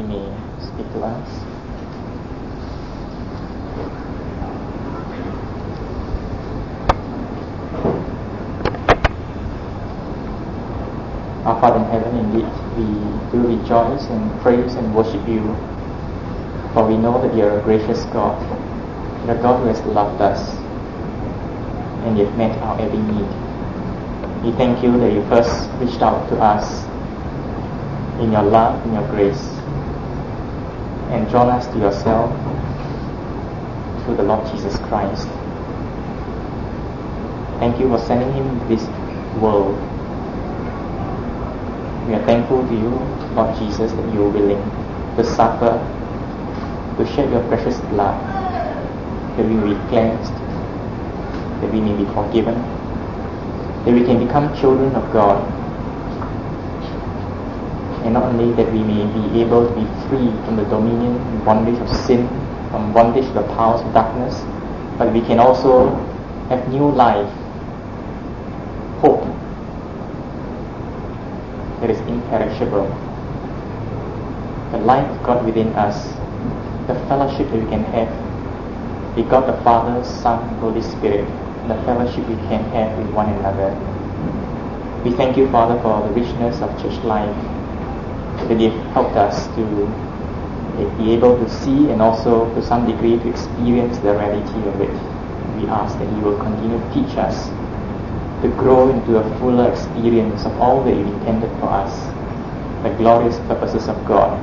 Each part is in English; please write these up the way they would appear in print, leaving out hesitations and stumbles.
He may speak to us. Our Father in heaven, indeed, we do rejoice and praise and worship you, for we know that you are a gracious God, the God who has loved us, and you have met our every need. We thank you that you first reached out to us in your love, in your grace, and drawn us to yourself through the Lord Jesus Christ. Thank you for sending him into this world. We are thankful to you, Lord Jesus, that you are willing to suffer, to shed your precious blood, that we may be cleansed, that we may be forgiven, that we can become children of God, and not only that we may be able to be free from the dominion and bondage of sin, from bondage to the powers of darkness, but we can also have new life, hope that is imperishable, the life of God within us, the fellowship that we can have with God the Father, Son, and Holy Spirit, and the fellowship we can have with one another. We thank you, Father, for the richness of church life, that you've helped us to be able to see and also to some degree to experience the reality of it. We ask that you will continue to teach us to grow into a fuller experience of all that you intended for us, the glorious purposes of God.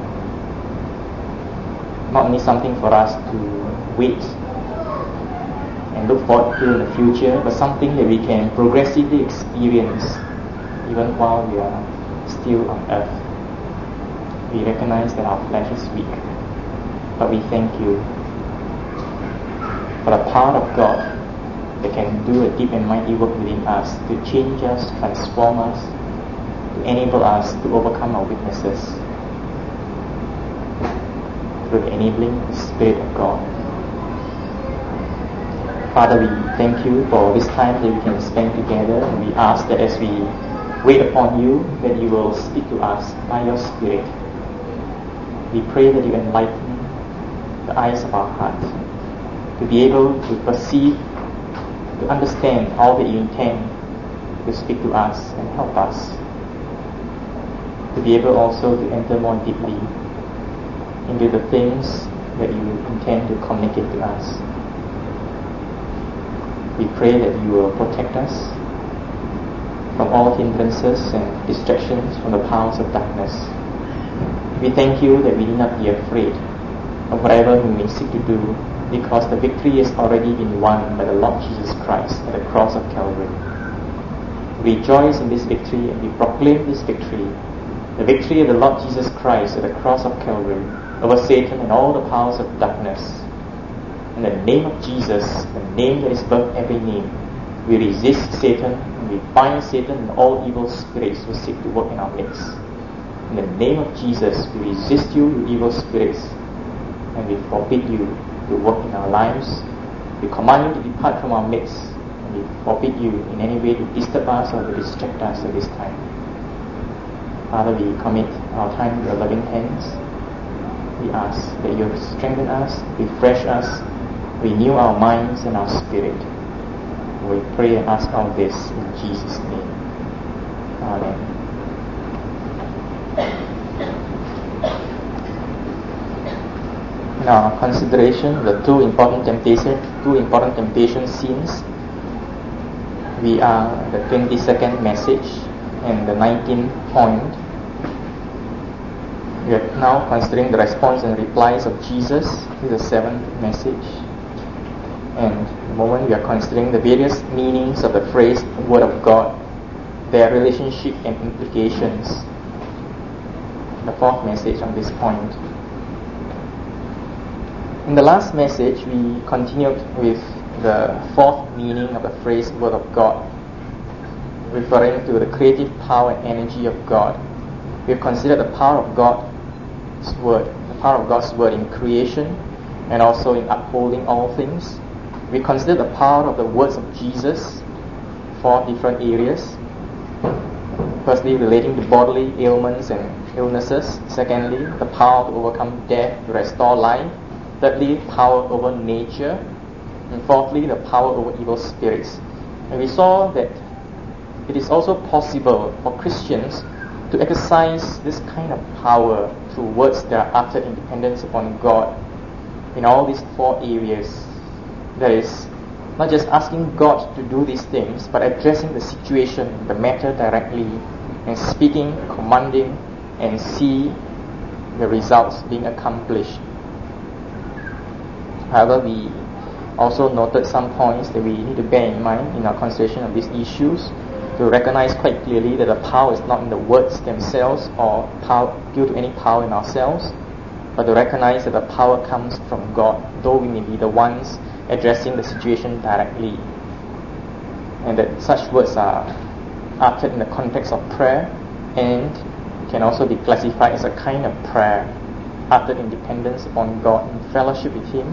Not only something for us to wait and look forward to in the future, but something that we can progressively experience even while we are still on earth. We recognize that our flesh is weak, but we thank you for the power of God that can do a deep and mighty work within us, to change us, transform us, to enable us to overcome our weaknesses through the enabling the Spirit of God. Father, we thank you for this time that we can spend together, and we ask that as we wait upon you, that you will speak to us by your Spirit. We pray that you enlighten the eyes of our heart, to be able to perceive, to understand all that you intend to speak to us and help us, to be able also to enter more deeply into the things that you intend to communicate to us. We pray that you will protect us from all hindrances and distractions from the powers of darkness. We thank you that we need not be afraid of whatever we may seek to do, because the victory has already been won by the Lord Jesus Christ at the cross of Calvary. We rejoice in this victory, and we proclaim this victory, the victory of the Lord Jesus Christ at the cross of Calvary over Satan and all the powers of darkness. In the name of Jesus, the name that is above every name, we resist Satan, and we bind Satan and all evil spirits who seek to work in our midst. In the name of Jesus, we resist you, you evil spirits, and we forbid you to work in our lives. We command you to depart from our midst, and we forbid you in any way to disturb us or to distract us at this time. Father, we commit our time to your loving hands. We ask that you strengthen us, refresh us, renew our minds and our spirit. We pray and ask all this in Jesus' name. Amen. In our consideration of the two important temptation scenes, we are the 22nd message and the 19th point. We are now considering the response and replies of Jesus to the 7th message. And the moment we are considering the various meanings of the phrase Word of God, their relationship and implications. The 4th message on this point. In the last message, we continued with the 4th meaning of the phrase Word of God, referring to the creative power and energy of God. We have considered the power of God's Word, the power of God's Word in creation and also in upholding all things. We considered the power of the words of Jesus, 4 different areas. Firstly, relating to bodily ailments and illnesses. Secondly, the power to overcome death, to restore life. Thirdly, power over nature. And fourthly, the power over evil spirits. And we saw that it is also possible for Christians to exercise this kind of power through words that are uttered in dependence upon God in all these four areas. That is, not just asking God to do these things, but addressing the situation, the matter directly, and speaking, commanding, and see the results being accomplished. However, we also noted some points that we need to bear in mind in our consideration of these issues, to recognize quite clearly that the power is not in the words themselves or due to any power in ourselves, but to recognize that the power comes from God, though we may be the ones addressing the situation directly, and that such words are uttered in the context of prayer and can also be classified as a kind of prayer uttered in dependence upon God, in fellowship with Him.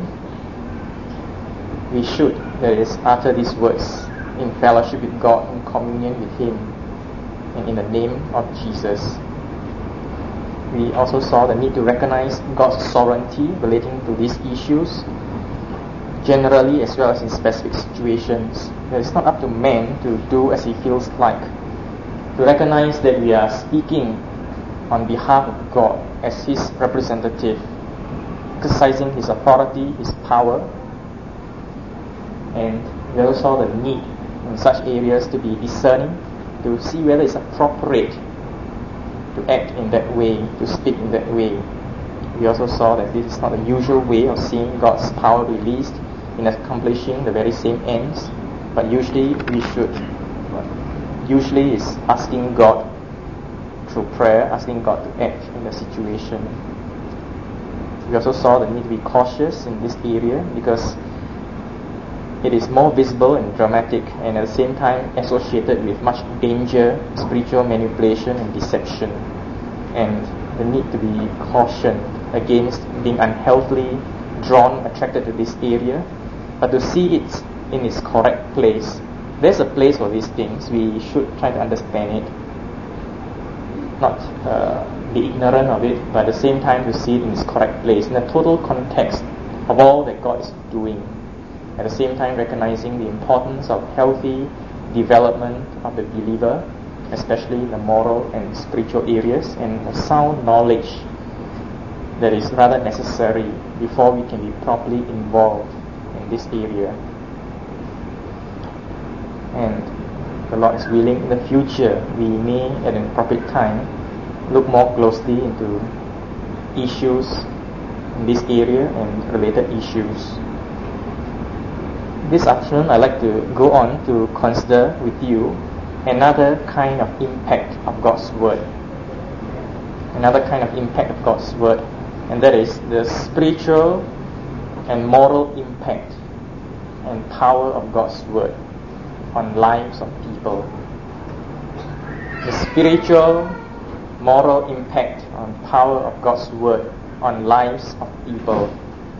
We should, that is, utter these words in fellowship with God, in communion with Him, and in the name of Jesus. We also saw the need to recognize God's sovereignty relating to these issues, generally as well as in specific situations. That it's not up to man to do as he feels like. To recognize that we are speaking on behalf of God as His representative, exercising His authority, His power, and we also saw the need in such areas to be discerning, to see whether it's appropriate to act in that way, to speak in that way. We also saw that this is not the usual way of seeing God's power released in accomplishing the very same ends, but usually is asking God through prayer, asking God to act in the situation. We also saw the need to be cautious in this area because it is more visible and dramatic, and at the same time associated with much danger, spiritual manipulation and deception, and the need to be cautioned against being unhealthily attracted to this area, but to see it in its correct place. There's a place for these things. We should try to understand it, not be ignorant of it, but at the same time to see it in its correct place, in the total context of all that God is doing. At the same time recognizing the importance of healthy development of the believer, especially in the moral and spiritual areas, and of sound knowledge that is rather necessary before we can be properly involved in this area. And the Lord is willing, in the future we may at an appropriate time look more closely into issues in this area and related issues. This afternoon I'd like to go on to consider with you another kind of impact of God's Word. Another kind of impact of God's Word, and that is the spiritual and moral impact and power of God's Word on lives of people. The spiritual, moral impact and power of God's Word on lives of people.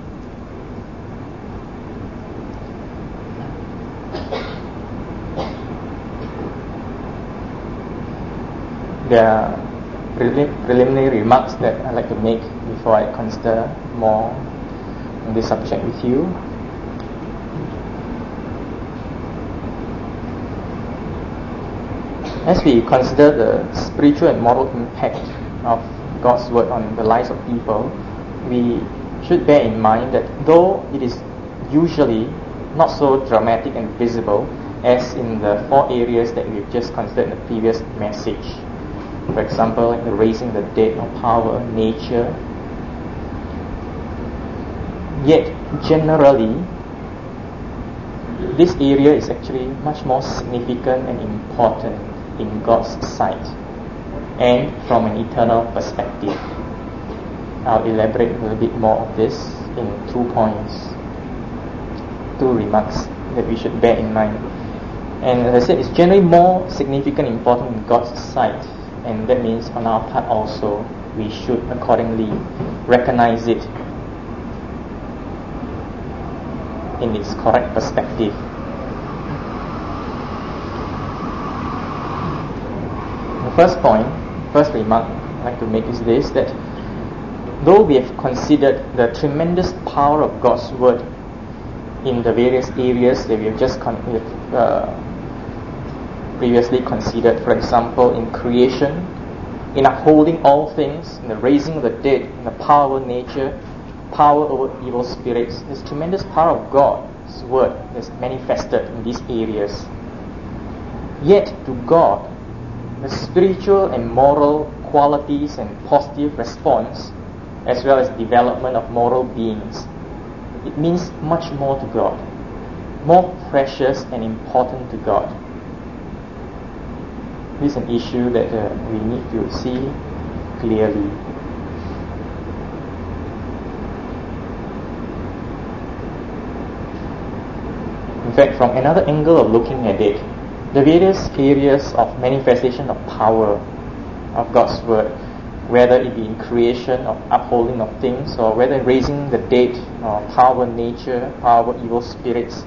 There are preliminary remarks that I'd like to make before I consider more on this subject with you. As we consider the spiritual and moral impact of God's Word on the lives of people, we should bear in mind that though it is usually not so dramatic and visible as in the four areas that we've just considered in the previous message, for example, like the raising the dead, or power, nature, yet generally this area is actually much more significant and important in God's sight and from an eternal perspective. I'll elaborate a little bit more of this in 2 points, 2 remarks that we should bear in mind. And as I said, it's generally more significant and important in God's sight, and that means on our part also we should accordingly recognize it in its correct perspective. The first remark I'd like to make is this, that though we have considered the tremendous power of God's Word in the various areas that we have just previously considered, for example, in creation, in upholding all things, in the raising of the dead, in the power of nature, power over evil spirits, there's tremendous power of God's Word that's manifested in these areas. Yet to God, the spiritual and moral qualities and positive response, as well as development of moral beings, it means much more to God, more precious and important to God. This is an issue that we need to see clearly. In fact, from another angle of looking at it, the various areas of manifestation of power of God's Word, whether it be in creation or upholding of things, or whether raising the dead, or power of nature, power of evil spirits,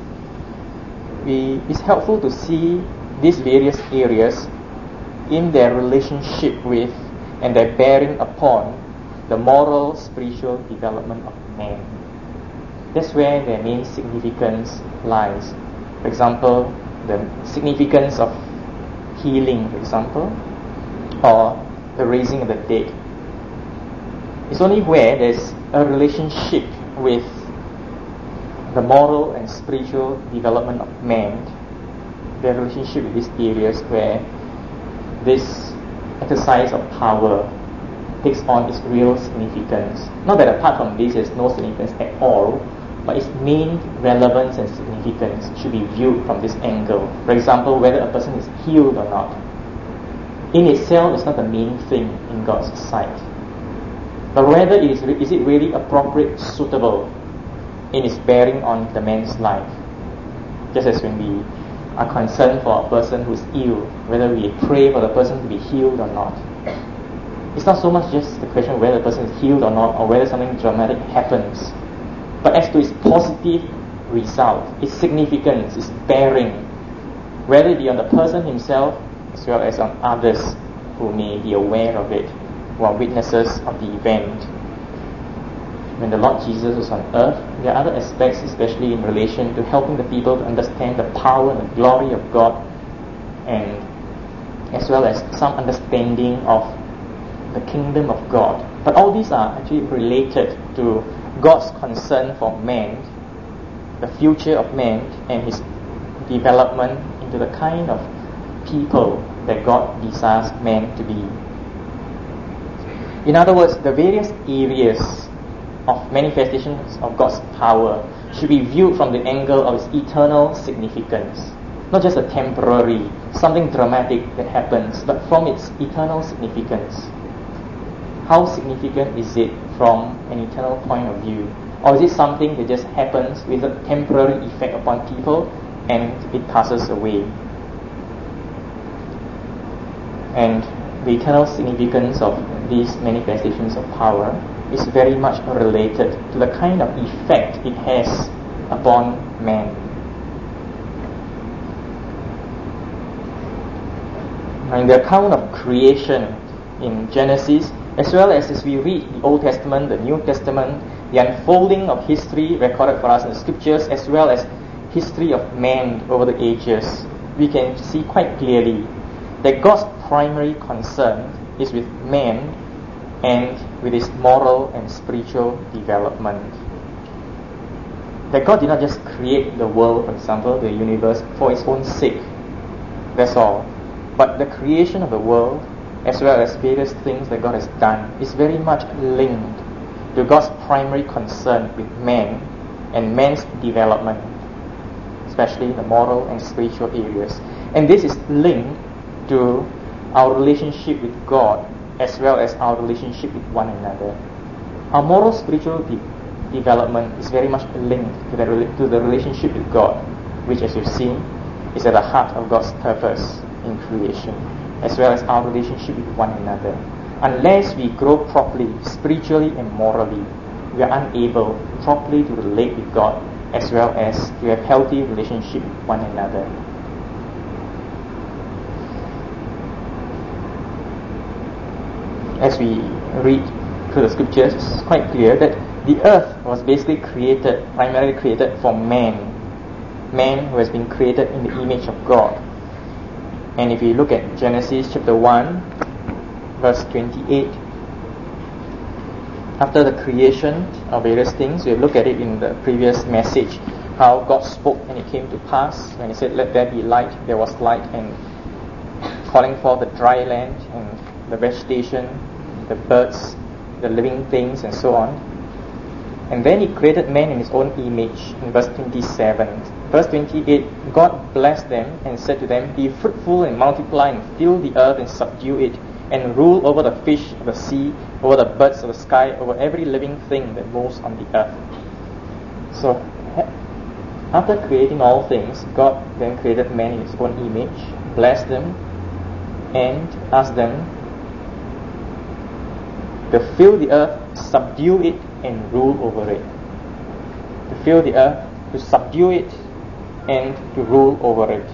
it's helpful to see these various areas in their relationship with and their bearing upon the moral, spiritual development of man. That's where their main significance lies. For example, the significance of healing, for example, or the raising of the dead. It's only where there's a relationship with the moral and spiritual development of man, the relationship with these areas, where this exercise of power takes on its real significance. Not that apart from this there's no significance at all, but its main relevance and significance should be viewed from this angle. For example, whether a person is healed or not, in itself is not the main thing in God's sight, but whether is it really appropriate, suitable in its bearing on the man's life. Just as when we are concerned for a person who is ill, whether we pray for the person to be healed or not. It's not so much just the question of whether the person is healed or not, or whether something dramatic happens, but as to its positive result, its significance, its bearing, whether it be on the person himself as well as on others who may be aware of it, who are witnesses of the event. When the Lord Jesus was on earth, there are other aspects, especially in relation to helping the people to understand the power and the glory of God, and as well as some understanding of the kingdom of God. But all these are actually related to God's concern for man, the future of man, and his development into the kind of people that God desires man to be. In other words, the various areas of manifestations of God's power should be viewed from the angle of its eternal significance, not just a temporary, something dramatic that happens, but from its eternal significance. How significant is it from an eternal point of view? Or is it something that just happens with a temporary effect upon people and it passes away? And the eternal significance of these manifestations of power is very much related to the kind of effect it has upon man. In the account of creation in Genesis, as well as we read the Old Testament, the New Testament, the unfolding of history recorded for us in the scriptures, as well as history of man over the ages, we can see quite clearly that God's primary concern is with man and with his moral and spiritual development. That God did not just create the world, for example, the universe, for its own sake. That's all. But the creation of the world, as well as various things that God has done, is very much linked to God's primary concern with man and man's development, especially the moral and spiritual areas. And this is linked to our relationship with God as well as our relationship with one another. Our moral spiritual development is very much linked to the relationship with God, which, as you've seen, is at the heart of God's purpose in creation, as well as our relationship with one another. Unless we grow properly, spiritually and morally, we are unable properly to relate with God, as well as to have healthy relationship with one another. as we read through the scriptures, it's quite clear that the earth was basically primarily created for man. Man who has been created in the image of God. And if you look at Genesis chapter 1, verse 28, after the creation of various things, we look at it in the previous message, how God spoke and it came to pass. When He said, "Let there be light," there was light, and calling for the dry land and the vegetation, the birds, the living things, and so on. And then He created man in His own image in verse 27. Verse 28, God blessed them and said to them, "Be fruitful and multiply and fill the earth and subdue it, and rule over the fish of the sea, over the birds of the sky, over every living thing that moves on the earth." So, after creating all things, God then created man in His own image, blessed them, and asked them to fill the earth, subdue it, and rule over it. To fill the earth, to subdue it, and to rule over it.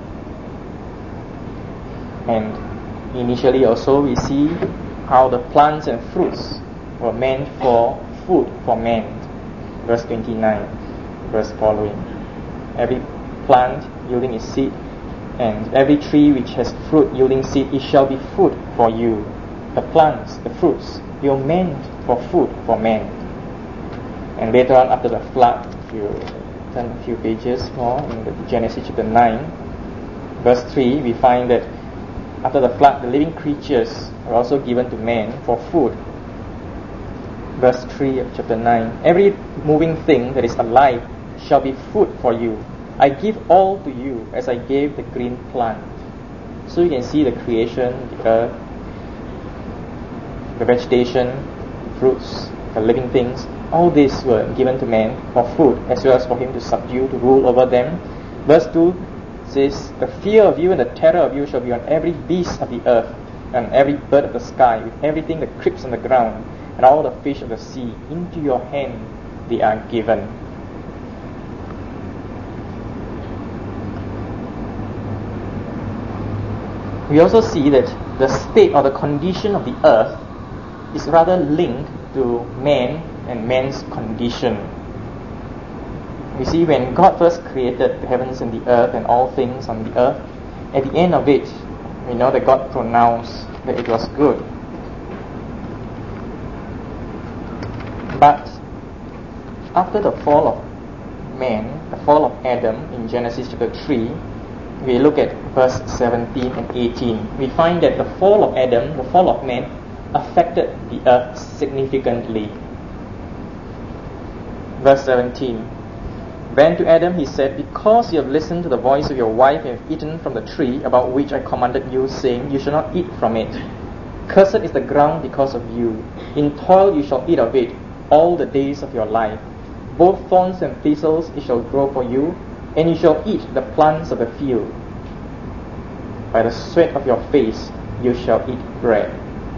And initially also we see how the plants and fruits were meant for food for man. Verse 29, verse following. Every plant yielding its seed, and every tree which has fruit yielding seed, it shall be food for you. The plants, the fruits, they were meant for food for man. And later on, after the flood, if you turn a few pages more in the Genesis chapter 9, verse 3, we find that after the flood, the living creatures are also given to man for food. Verse 3 of chapter 9, every moving thing that is alive shall be food for you. I give all to you as I gave the green plant. So you can see the creation, the earth, the vegetation, fruits, the living things. All these were given to man for food, as well as for him to subdue, to rule over them. Verse 2 says, "The fear of you and the terror of you shall be on every beast of the earth, and every bird of the sky, with everything that creeps on the ground, and all the fish of the sea. Into your hand they are given." We also see that the state or the condition of the earth is rather linked to man and man's condition. We see when God first created the heavens and the earth and all things on the earth, at the end of it, we know that God pronounced that it was good. But after the fall of man, the fall of Adam in Genesis chapter 3, we look at verse 17 and 18. We find that the fall of Adam, the fall of man, affected the earth significantly. Verse 17. Then to Adam he said, "Because you have listened to the voice of your wife and have eaten from the tree about which I commanded you, saying, you shall not eat from it. Cursed is the ground because of you. In toil you shall eat of it all the days of your life. Both thorns and thistles it shall grow for you, and you shall eat the plants of the field. By the sweat of your face you shall eat bread."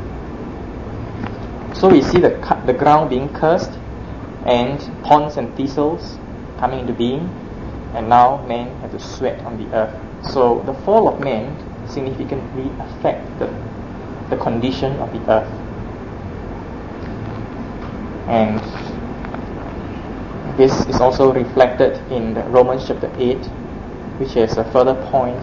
So we see the ground being cursed, and thorns and thistles coming into being, and now man has to sweat on the earth. So the fall of man significantly affected the condition of the earth. And this is also reflected in Romans chapter 8, which is a further point,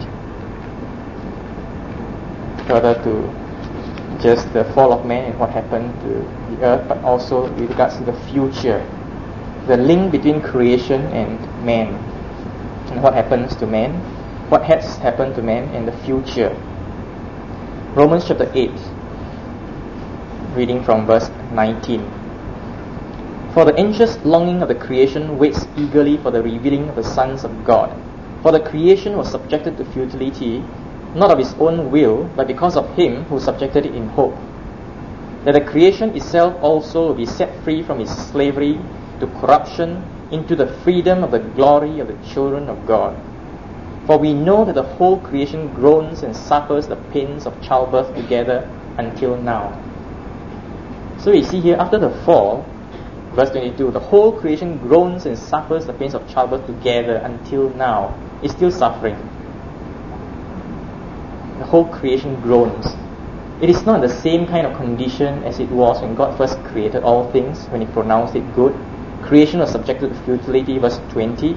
further to just the fall of man and what happened to the earth, but also with regards to the future, the link between creation and man, and what happens to man, what has happened to man in the future. Romans chapter 8, reading from verse 19. "For the anxious longing of the creation waits eagerly for the revealing of the sons of God. For the creation was subjected to futility, not of its own will, but because of him who subjected it in hope, that the creation itself also will be set free from its slavery to corruption into the freedom of the glory of the children of God. For we know that the whole creation groans and suffers the pains of childbirth together until now." So we see here, after the fall, verse 22, the whole creation groans and suffers the pains of childbirth together until now. It's still suffering. The whole creation groans. It is not the same kind of condition as it was when God first created all things, when He pronounced it good. Creation was subjected to futility, verse 20.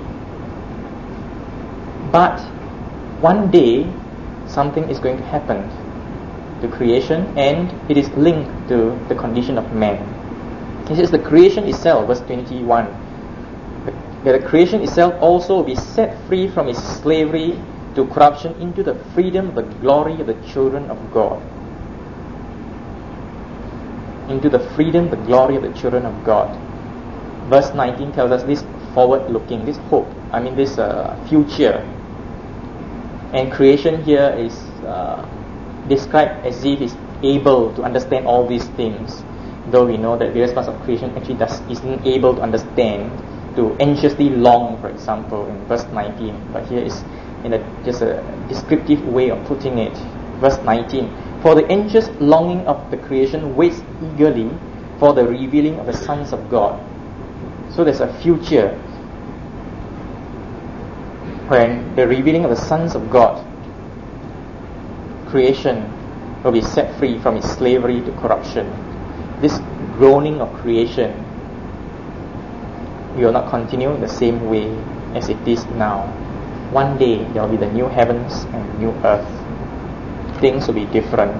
But one day, something is going to happen to creation, and it is linked to the condition of man. He says the creation itself, verse 21, that the creation itself also will be set free from its slavery to corruption into the freedom of the glory of the children of God. Into the freedom, the glory of the children of God. Verse 19 tells us this forward-looking, this hope, this future. And creation here is described as if it's able to understand all these things, though we know that various parts of creation actually isn't able to understand, to anxiously long, for example, in verse 19. But here is in just a descriptive way of putting it. Verse 19. For the anxious longing of the creation waits eagerly for the revealing of the sons of God. So there's a future when the revealing of the sons of God, creation will be set free from its slavery to corruption. This groaning of creation will not continue in the same way as it is now. One day there will be the new heavens and new earth. Things will be different.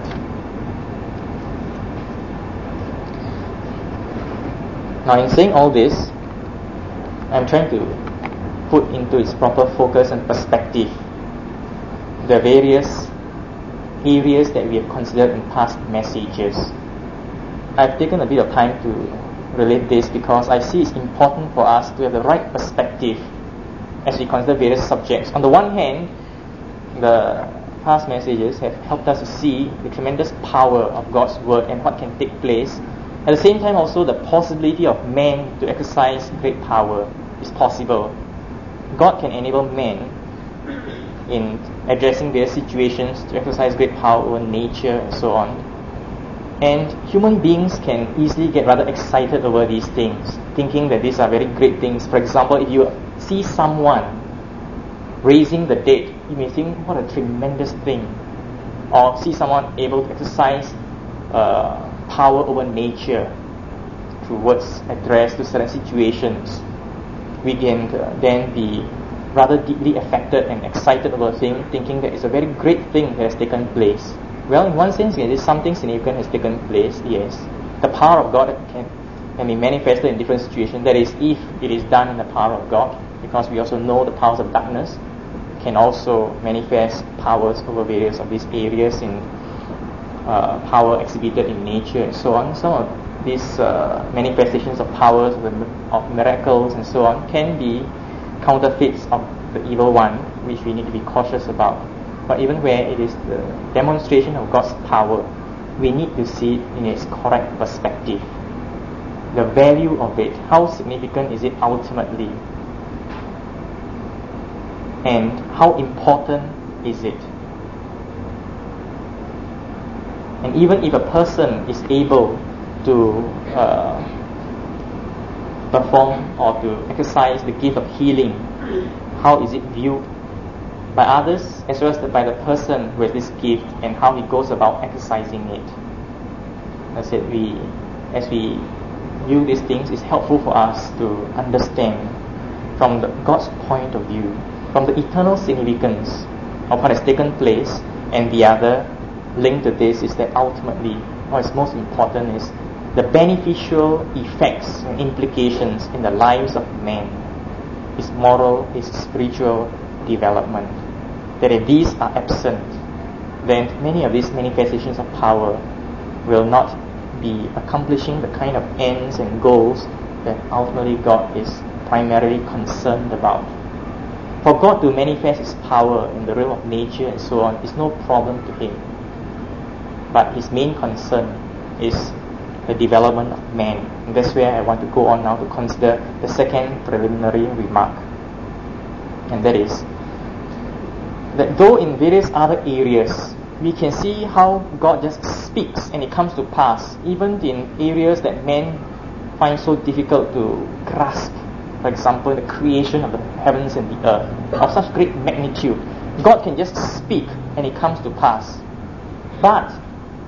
Now, in saying all this, I'm trying to put into its proper focus and perspective the various areas that we have considered in past messages. I've taken a bit of time to relate this because I see it's important for us to have the right perspective as we consider various subjects. On the one hand, the past messages have helped us to see the tremendous power of God's Word and what can take place. At the same time, also the possibility of man to exercise great power is possible. God can enable men in addressing their situations to exercise great power over nature and so on. And human beings can easily get rather excited over these things, thinking that these are very great things. For example, if you see someone raising the dead, you may think, what a tremendous thing. Or see someone able to exercise power over nature through words addressed to certain situations. We can then be rather deeply affected and excited about a thing, thinking that it's a very great thing that has taken place. Well, in one sense, yes, something significant has taken place, yes. The power of God can be manifested in different situations. That is, if it is done in the power of God, because we also know the powers of darkness can also manifest powers over various of these areas in power exhibited in nature and so on. Some of these manifestations of powers, of miracles and so on, can be counterfeits of the evil one, which we need to be cautious about. But even where it is the demonstration of God's power, we need to see it in its correct perspective. The value of it, how significant is it ultimately? And how important is it? And even if a person is able to perform or to exercise the gift of healing, how is it viewed by others as well as by the person who has this gift, and how he goes about exercising it? I said, as we view these things, it's helpful for us to understand from God's point of view, from the eternal significance of what has taken place. And the other link to this is that ultimately what is most important is the beneficial effects and implications in the lives of men, his moral, his spiritual development. That if these are absent, then many of these manifestations of power will not be accomplishing the kind of ends and goals that ultimately God is primarily concerned about. For God to manifest His power in the realm of nature and so on is no problem to Him. But His main concern is the development of man. And that's where I want to go on now to consider the second preliminary remark. And that is that though in various other areas we can see how God just speaks and it comes to pass, even in areas that men find so difficult to grasp. For example, the creation of the heavens and the earth of such great magnitude, God can just speak and it comes to pass. But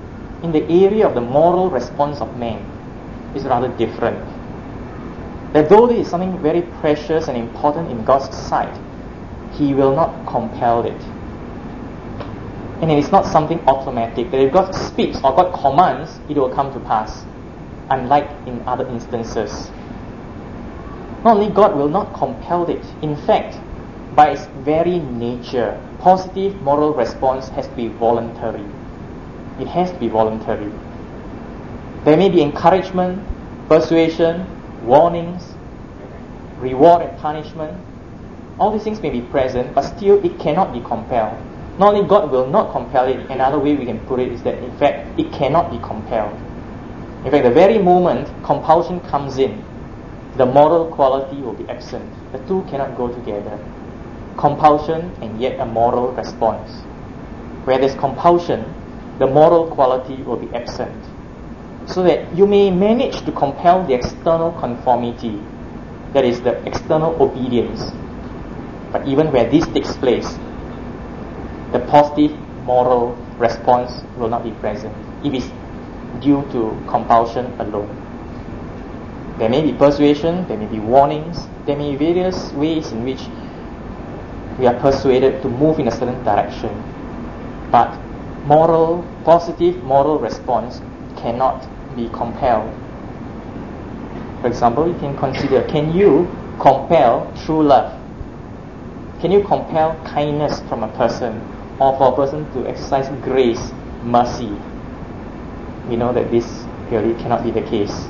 in the area of the moral response of man is rather different. That though this is something very precious and important in God's sight, He will not compel it. And it is not something automatic, that if God speaks or God commands, it will come to pass, unlike in other instances. Not only God will not compel it, in fact, by its very nature, positive moral response has to be voluntary. It has to be voluntary. There may be encouragement, persuasion, warnings, reward and punishment. All these things may be present, but still it cannot be compelled. Not only God will not compel it, another way we can put it is that in fact it cannot be compelled. In fact, the very moment compulsion comes in, the moral quality will be absent. The two cannot go together. Compulsion and yet a moral response. Where there's compulsion, the moral quality will be absent. So that you may manage to compel the external conformity, that is the external obedience. But even where this takes place, the positive moral response will not be present if it's due to compulsion alone. There may be persuasion, there may be warnings, there may be various ways in which we are persuaded to move in a certain direction. But positive moral response cannot be compelled. For example, you can consider, can you compel true love? Can you compel kindness from a person, or for a person to exercise grace, mercy? We know that this clearly cannot be the case.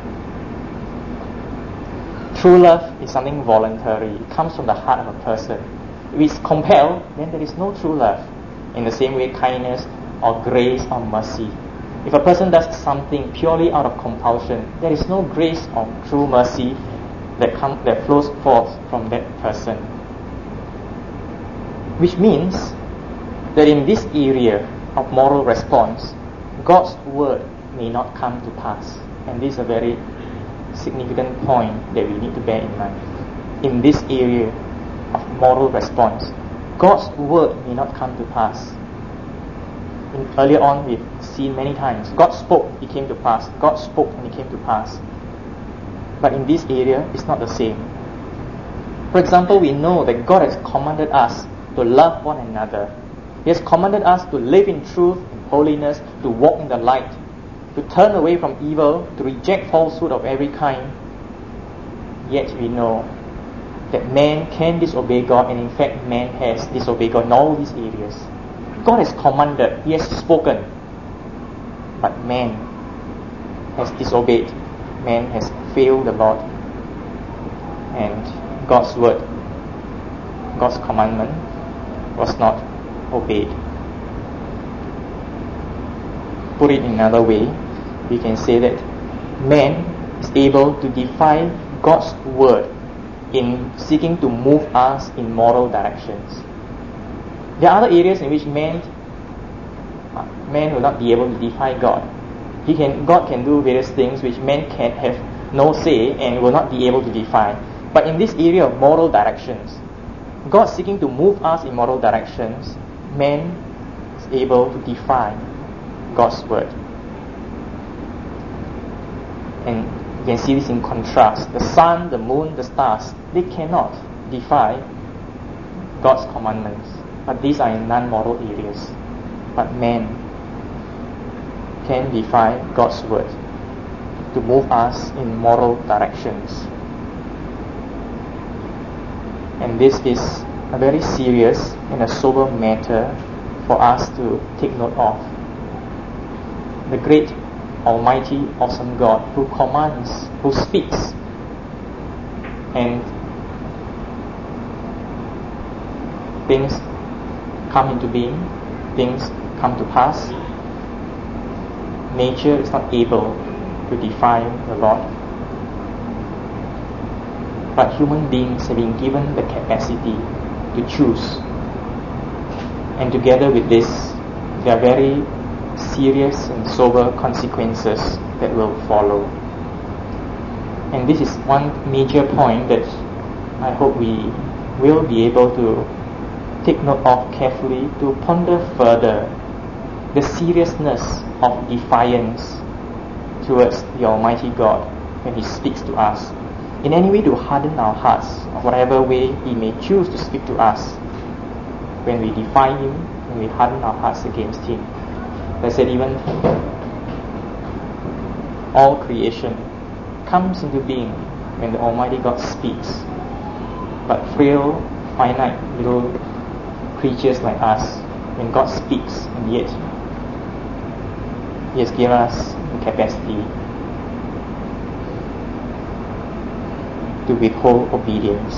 True love is something voluntary. It comes from the heart of a person. If it's compelled, then there is no true love. In the same way, kindness or grace or mercy. If a person does something purely out of compulsion, there is no grace or true mercy that flows forth from that person. Which means that in this area of moral response, God's word may not come to pass. And this is a very significant point that we need to bear in mind. In this area of moral response, God's word may not come to pass. Earlier on, we've seen many times, God spoke, it came to pass. God spoke and it came to pass. But in this area, it's not the same. For example, we know that God has commanded us to love one another. He has commanded us to live in truth and holiness, to walk in the light, to turn away from evil, to reject falsehood of every kind. Yet we know that man can disobey God, and in fact man has disobeyed God in all these areas. God has commanded, He has spoken, but man has disobeyed. Man has failed the Lord, and God's word, God's commandment was not obeyed. Put it in another way, we can say that man is able to defy God's word in seeking to move us in moral directions. There are other areas in which man will not be able to defy God. God can do various things which man can have no say and will not be able to defy. But in this area of moral directions, God seeking to move us in moral directions, man is able to defy God's word. And you can see this in contrast. The sun, the moon, the stars, they cannot defy God's commandments. But these are in non-moral areas. But man can defy God's word to move us in moral directions. And this is a very serious and a sober matter for us to take note of. The great, almighty, awesome God who commands, who speaks, and things come into being, things come to pass. Nature is not able to defy the Lord. But human beings have been given the capacity to choose. And together with this, there are very serious and sober consequences that will follow. And this is one major point that I hope we will be able to take note of carefully, to ponder further the seriousness of defiance towards the Almighty God when He speaks to us, in any way to harden our hearts, or whatever way He may choose to speak to us, when we defy Him, when we harden our hearts against Him. I said, even all creation comes into being when the Almighty God speaks. But frail, finite little creatures like us, when God speaks, and yet He has given us the capacity to withhold obedience.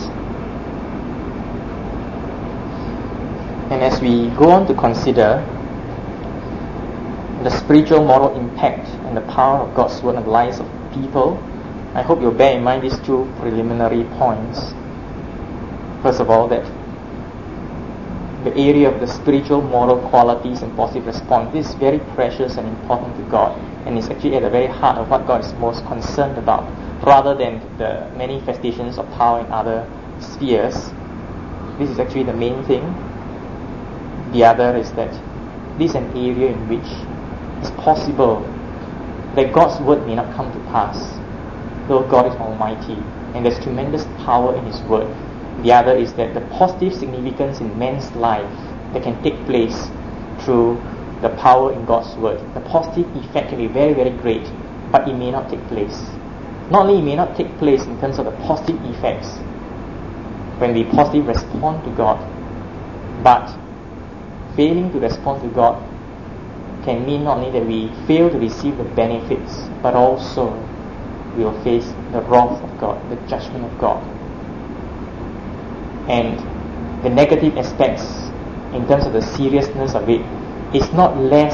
And as we go on to consider the spiritual moral impact and the power of God's word on the lives of people, I hope you'll bear in mind these two preliminary points. First of all, that the area of the spiritual moral qualities and positive response, this is very precious and important to God, and is actually at the very heart of what God is most concerned about, rather than the manifestations of power in other spheres. This is actually the main thing. The other is that this is an area in which it's possible that God's word may not come to pass, though God is almighty and there's tremendous power in His word. The other is that the positive significance in man's life that can take place through the power in God's word, the positive effect can be very, very great, but it may not take place. Not only it may not take place in terms of the positive effects when we positively respond to God, but failing to respond to God can mean not only that we fail to receive the benefits, but also we will face the wrath of God, the judgment of God. And the negative aspects, in terms of the seriousness of it, is not less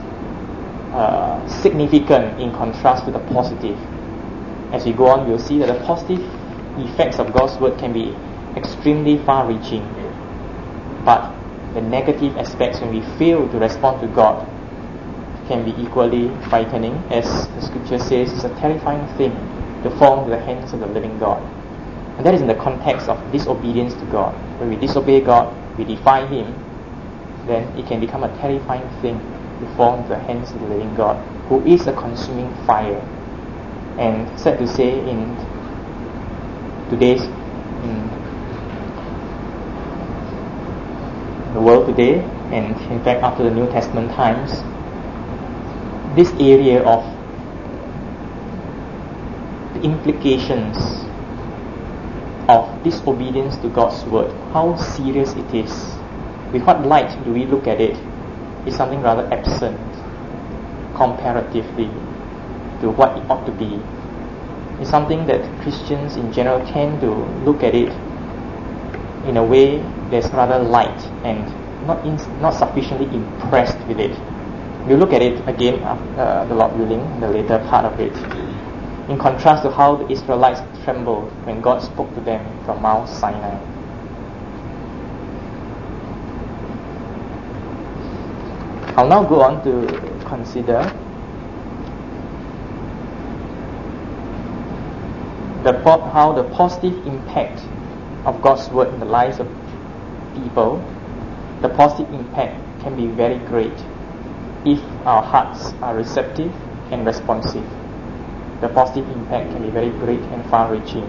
significant in contrast to the positive. As we go on, we'll see that the positive effects of God's word can be extremely far-reaching, but the negative aspects, when we fail to respond to God, can be equally frightening. As the scripture says, it's a terrifying thing to fall into the hands of the living God. And that is in the context of disobedience to God. When we disobey God, we defy Him, then it can become a terrifying thing to fall into the hands of the living God, who is a consuming fire. And sad to say, in today's the world today, and in fact after the New Testament times, this area of the implications of disobedience to God's word, how serious it is, with what light do we look at it, is something rather absent comparatively to what it ought to be. It's something that Christians in general tend to look at it in a way that's rather light and not sufficiently impressed with it. We'll look at it again, the Lord willing, in the later part of it, in contrast to how the Israelites trembled when God spoke to them from Mount Sinai. I'll now go on to consider how the positive impact of God's word in the lives of people, the positive impact can be very great if our hearts are receptive and responsive. The positive impact can be very great and far-reaching.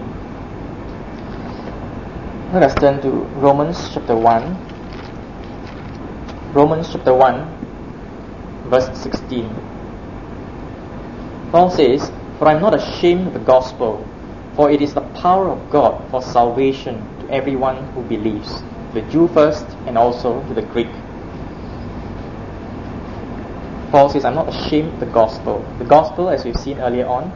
Let us turn to Romans chapter 1. Romans chapter 1, verse 16. Paul says, "For I am not ashamed of the gospel, for it is the power of God for salvation to everyone who believes, the Jew first and also to the Greek." Paul says, "I'm not ashamed of the gospel." The gospel, as we've seen earlier on,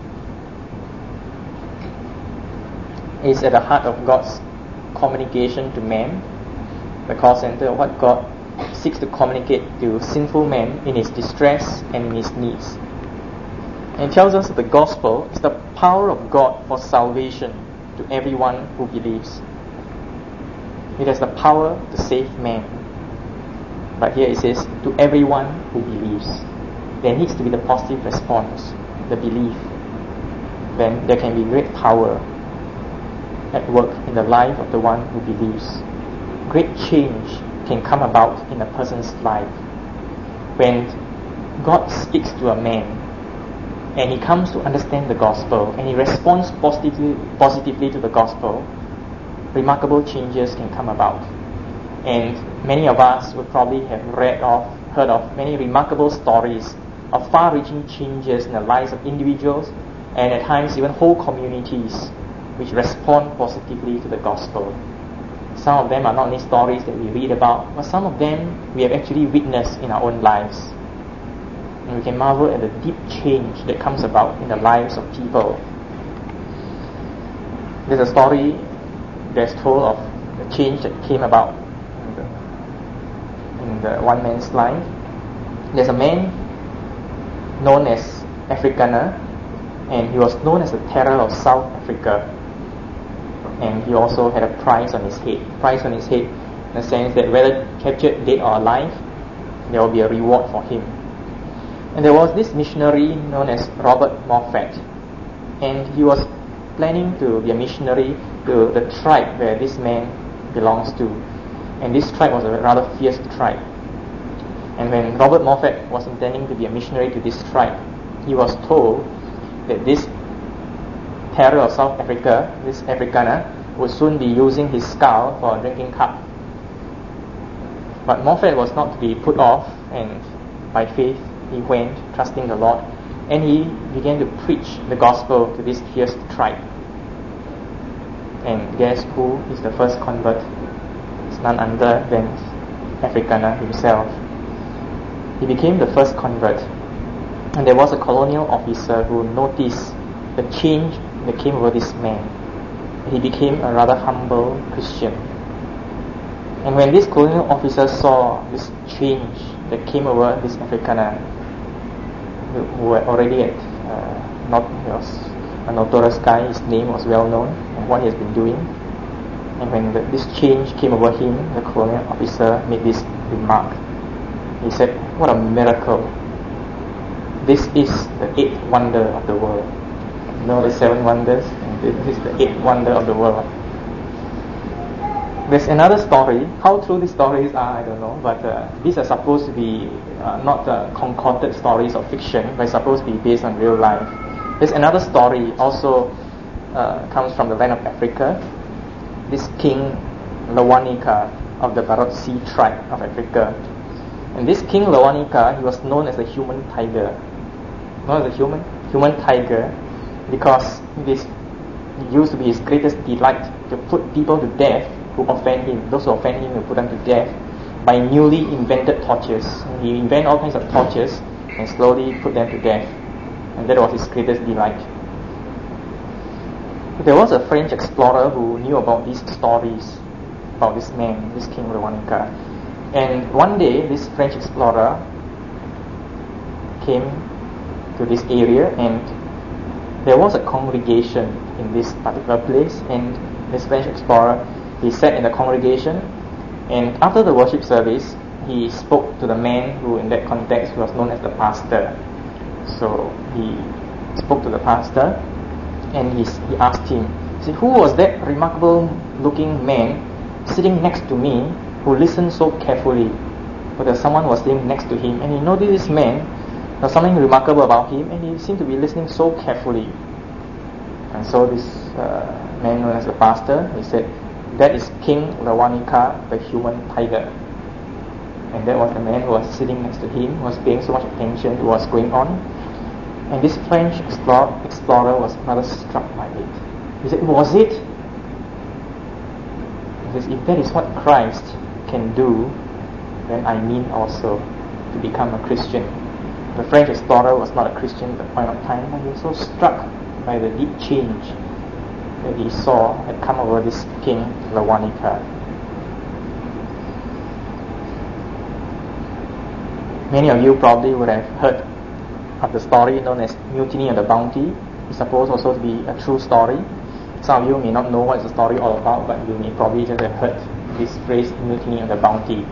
is at the heart of God's communication to man, the call center of what God seeks to communicate to sinful man in his distress and in his needs. And it tells us that the gospel is the power of God for salvation to everyone who believes. It has the power to save man. But here it says, to everyone who believes. There needs to be the positive response, the belief. Then there can be great power at work in the life of the one who believes. Great change can come about in a person's life. when God speaks to a man and he comes to understand the gospel and he responds positively to the gospel, remarkable changes can come about. And many of us would probably have heard of many remarkable stories of far-reaching changes in the lives of individuals and at times even whole communities which respond positively to the gospel. Some of them are not only stories that we read about, but some of them we have actually witnessed in our own lives. And we can marvel at the deep change that comes about in the lives of people. There's a story that's told of the change that came about in the one man's life. There's a man known as Afrikaner, and he was known as the terror of South Africa. And he also had a price on his head. Price on his head in the sense that whether captured dead or alive, there will be a reward for him. And there was this missionary known as Robert Moffat, and he was planning to be a missionary to the tribe where this man belongs to. And this tribe was a rather fierce tribe. And when Robert Moffat was intending to be a missionary to this tribe, he was told that this terror of South Africa, this Afrikaner, would soon be using his skull for a drinking cup. But Moffat was not to be put off, and by faith he went, trusting the Lord, and he began to preach the gospel to this fierce tribe. And guess who is the first convert? It's none other than Afrikaner himself. He became the first convert, and there was a colonial officer who noticed the change that came over this man. He became a rather humble Christian. And when this colonial officer saw this change that came over this Afrikaner, who had already he was a notorious guy, his name was well known and what he has been doing. And when this change came over him, the colonial officer made this remark. He said, "What a miracle. This is the eighth wonder of the world." You know the seven wonders? And this is the eighth wonder of the world. There's another story. How true these stories are, I don't know. But these are supposed to be not concocted stories of fiction, but supposed to be based on real life. There's another story also comes from the land of Africa. This King Lewanika of the Barotse tribe of Africa. And this King Lewanika, he was known as the human tiger. Known as the human tiger because it used to be his greatest delight to put people to death who offend him. Those who offend him, he would put them to death by newly invented torches. He invented all kinds of torches and slowly put them to death. And that was his greatest delight. There was a French explorer who knew about these stories about this man, this King Lewanika. And one day, this French explorer came to this area, and there was a congregation in this particular place. And this French explorer, he sat in the congregation, and after the worship service, he spoke to the man who, in that context, was known as the pastor. So he spoke to the pastor, and he asked him, he said, "Who was that remarkable-looking man sitting next to me who listened so carefully?" But there someone was sitting next to him, and he noticed this man. There was something remarkable about him, and he seemed to be listening so carefully. And so this man known as the pastor, he said, "That is King Lewanika, the human tiger." And that was the man who was sitting next to him, who was paying so much attention to what's going on. And this French explorer was rather struck by it. He said, "Was it?" He says, "If that is what Christ can do, then I mean also to become a Christian." The French explorer was not a Christian at the point of time, but he was so struck by the deep change that he saw had come over this King Lewanika. Many of you probably would have heard of the story known as Mutiny on the Bounty. It's supposed also to be a true story. Some of you may not know what the story all about, but you may probably just have heard this phrase, Mutiny on the Bounty.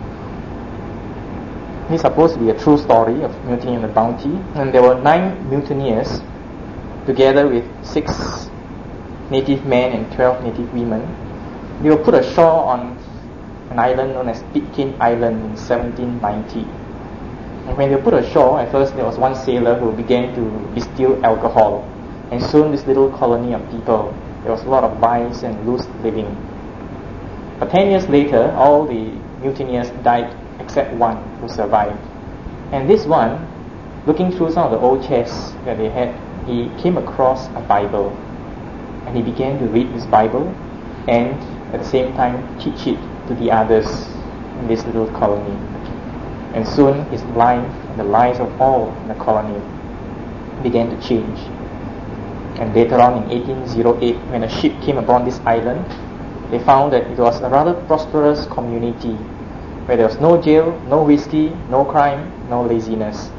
It's supposed to be a true story of Mutiny on the Bounty, and there were 9 mutineers together with 6 native men and 12 native women. They were put ashore on an island known as Pitcairn Island in 1790. And when they were put ashore, at first there was one sailor who began to distill alcohol. And soon this little colony of people, there was a lot of vice and loose living. But 10 years later, all the mutineers died except one who survived. And this one, looking through some of the old chests that they had, he came across a Bible. And he began to read this Bible and at the same time teach it to the others in this little colony. And soon his life and the lives of all in the colony began to change. And later on in 1808, when a ship came upon this island, they found that it was a rather prosperous community where there was no jail, no whiskey, no crime, no laziness.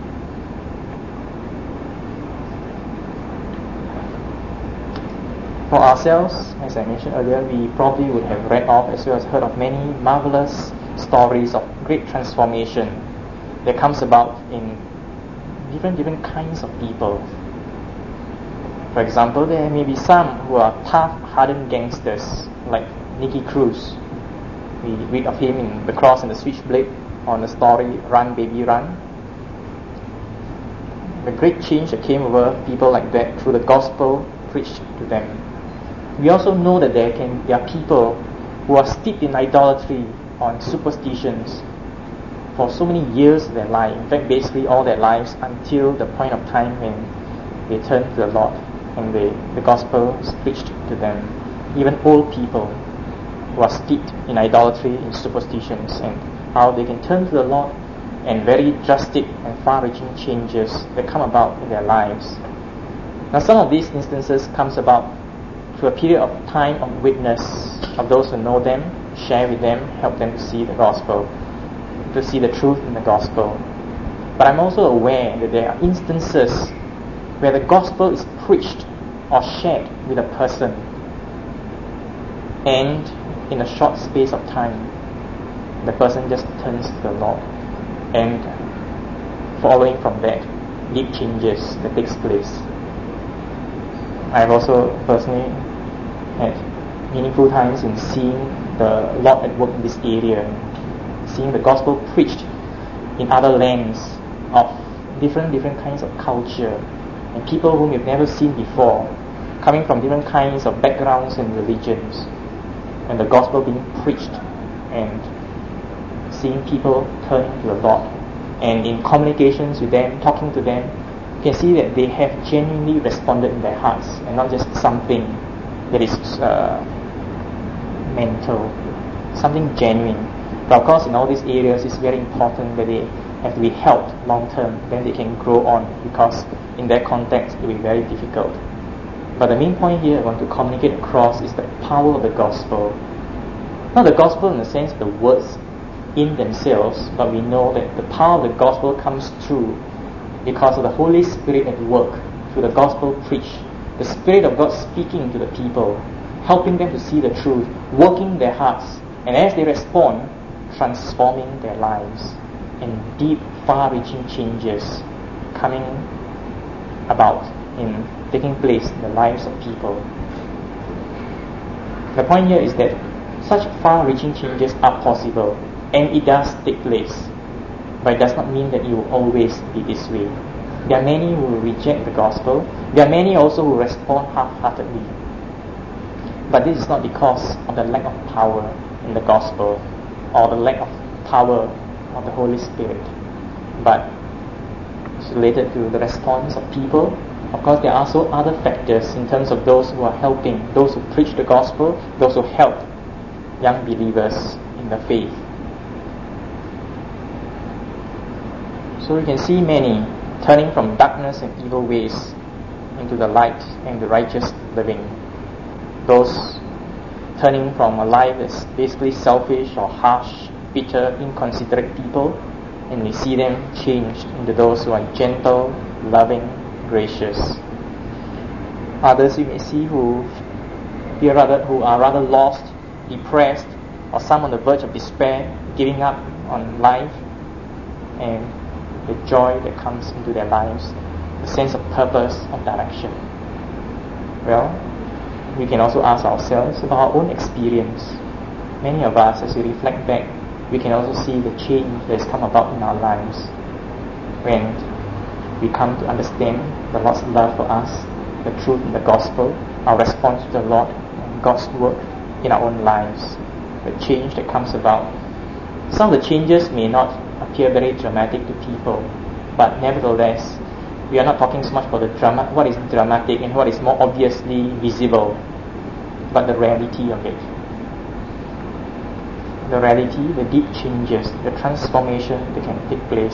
For ourselves, as I mentioned earlier, we probably would have read of as well as heard of many marvelous stories of great transformation that comes about in different kinds of people. For example, there may be some who are tough, hardened gangsters like Nicky Cruz. We read of him in The Cross and the Switchblade on the story Run Baby Run. The great change that came over people like that through the gospel preached to them. We also know that there are people who are steeped in idolatry on superstitions for so many years of their life. In fact, basically all their lives until the point of time when they turn to the Lord and the gospel is preached to them. Even old people who are steeped in idolatry, in superstitions, and how they can turn to the Lord, and very drastic and far-reaching changes that come about in their lives. Now, some of these instances comes about through a period of time of witness of those who know them, share with them, help them to see the gospel, to see the truth in the gospel. But I'm also aware that there are instances where the gospel is preached or shared with a person, and in a short space of time, the person just turns to the Lord, and following from that, deep changes that takes place. I've also personally had meaningful times in seeing the Lord at work in this area, seeing the gospel preached in other lands of different kinds of culture, and people whom you've never seen before, coming from different kinds of backgrounds and religions, and the gospel being preached, and seeing people turning to the Lord, and in communications with them, talking to them, you can see that they have genuinely responded in their hearts, and not just something that is mental, something genuine. But of course, in all these areas, it's very important that they have to be helped long term, then they can grow on, because in their context, it will be very difficult. But the main point here I want to communicate across is the power of the gospel. Not the gospel in the sense of the words in themselves, but we know that the power of the gospel comes through because of the Holy Spirit at work through the gospel preached, the Spirit of God speaking to the people, helping them to see the truth, working their hearts, and as they respond, transforming their lives, and deep, far-reaching changes coming about in taking place in the lives of people. The point here is that such far-reaching changes are possible, and it does take place, but it does not mean that it will always be this way. There are many who will reject the gospel. There are many also who respond half-heartedly. But this is not because of the lack of power in the gospel or the lack of power of the Holy Spirit, but it's related to the response of people. Of course, there are also other factors in terms of those who are helping, those who preach the gospel, those who help young believers in the faith. So you can see many turning from darkness and evil ways into the light and the righteous living. Those turning from a life that's basically selfish or harsh, bitter, inconsiderate people, and we see them changed into those who are gentle, loving, gracious. Others you may see who are rather lost, depressed, or some on the verge of despair, giving up on life, and the joy that comes into their lives, the sense of purpose, of direction. Well, we can also ask ourselves about our own experience. Many of us, as we reflect back, we can also see the change that has come about in our lives. when we come to understand the Lord's love for us, the truth in the gospel, our response to the Lord, and God's work in our own lives, the change that comes about. Some of the changes may not appear very dramatic to people, but nevertheless, we are not talking so much about what is dramatic and what is more obviously visible, but the reality of it. The reality, the deep changes, the transformation that can take place.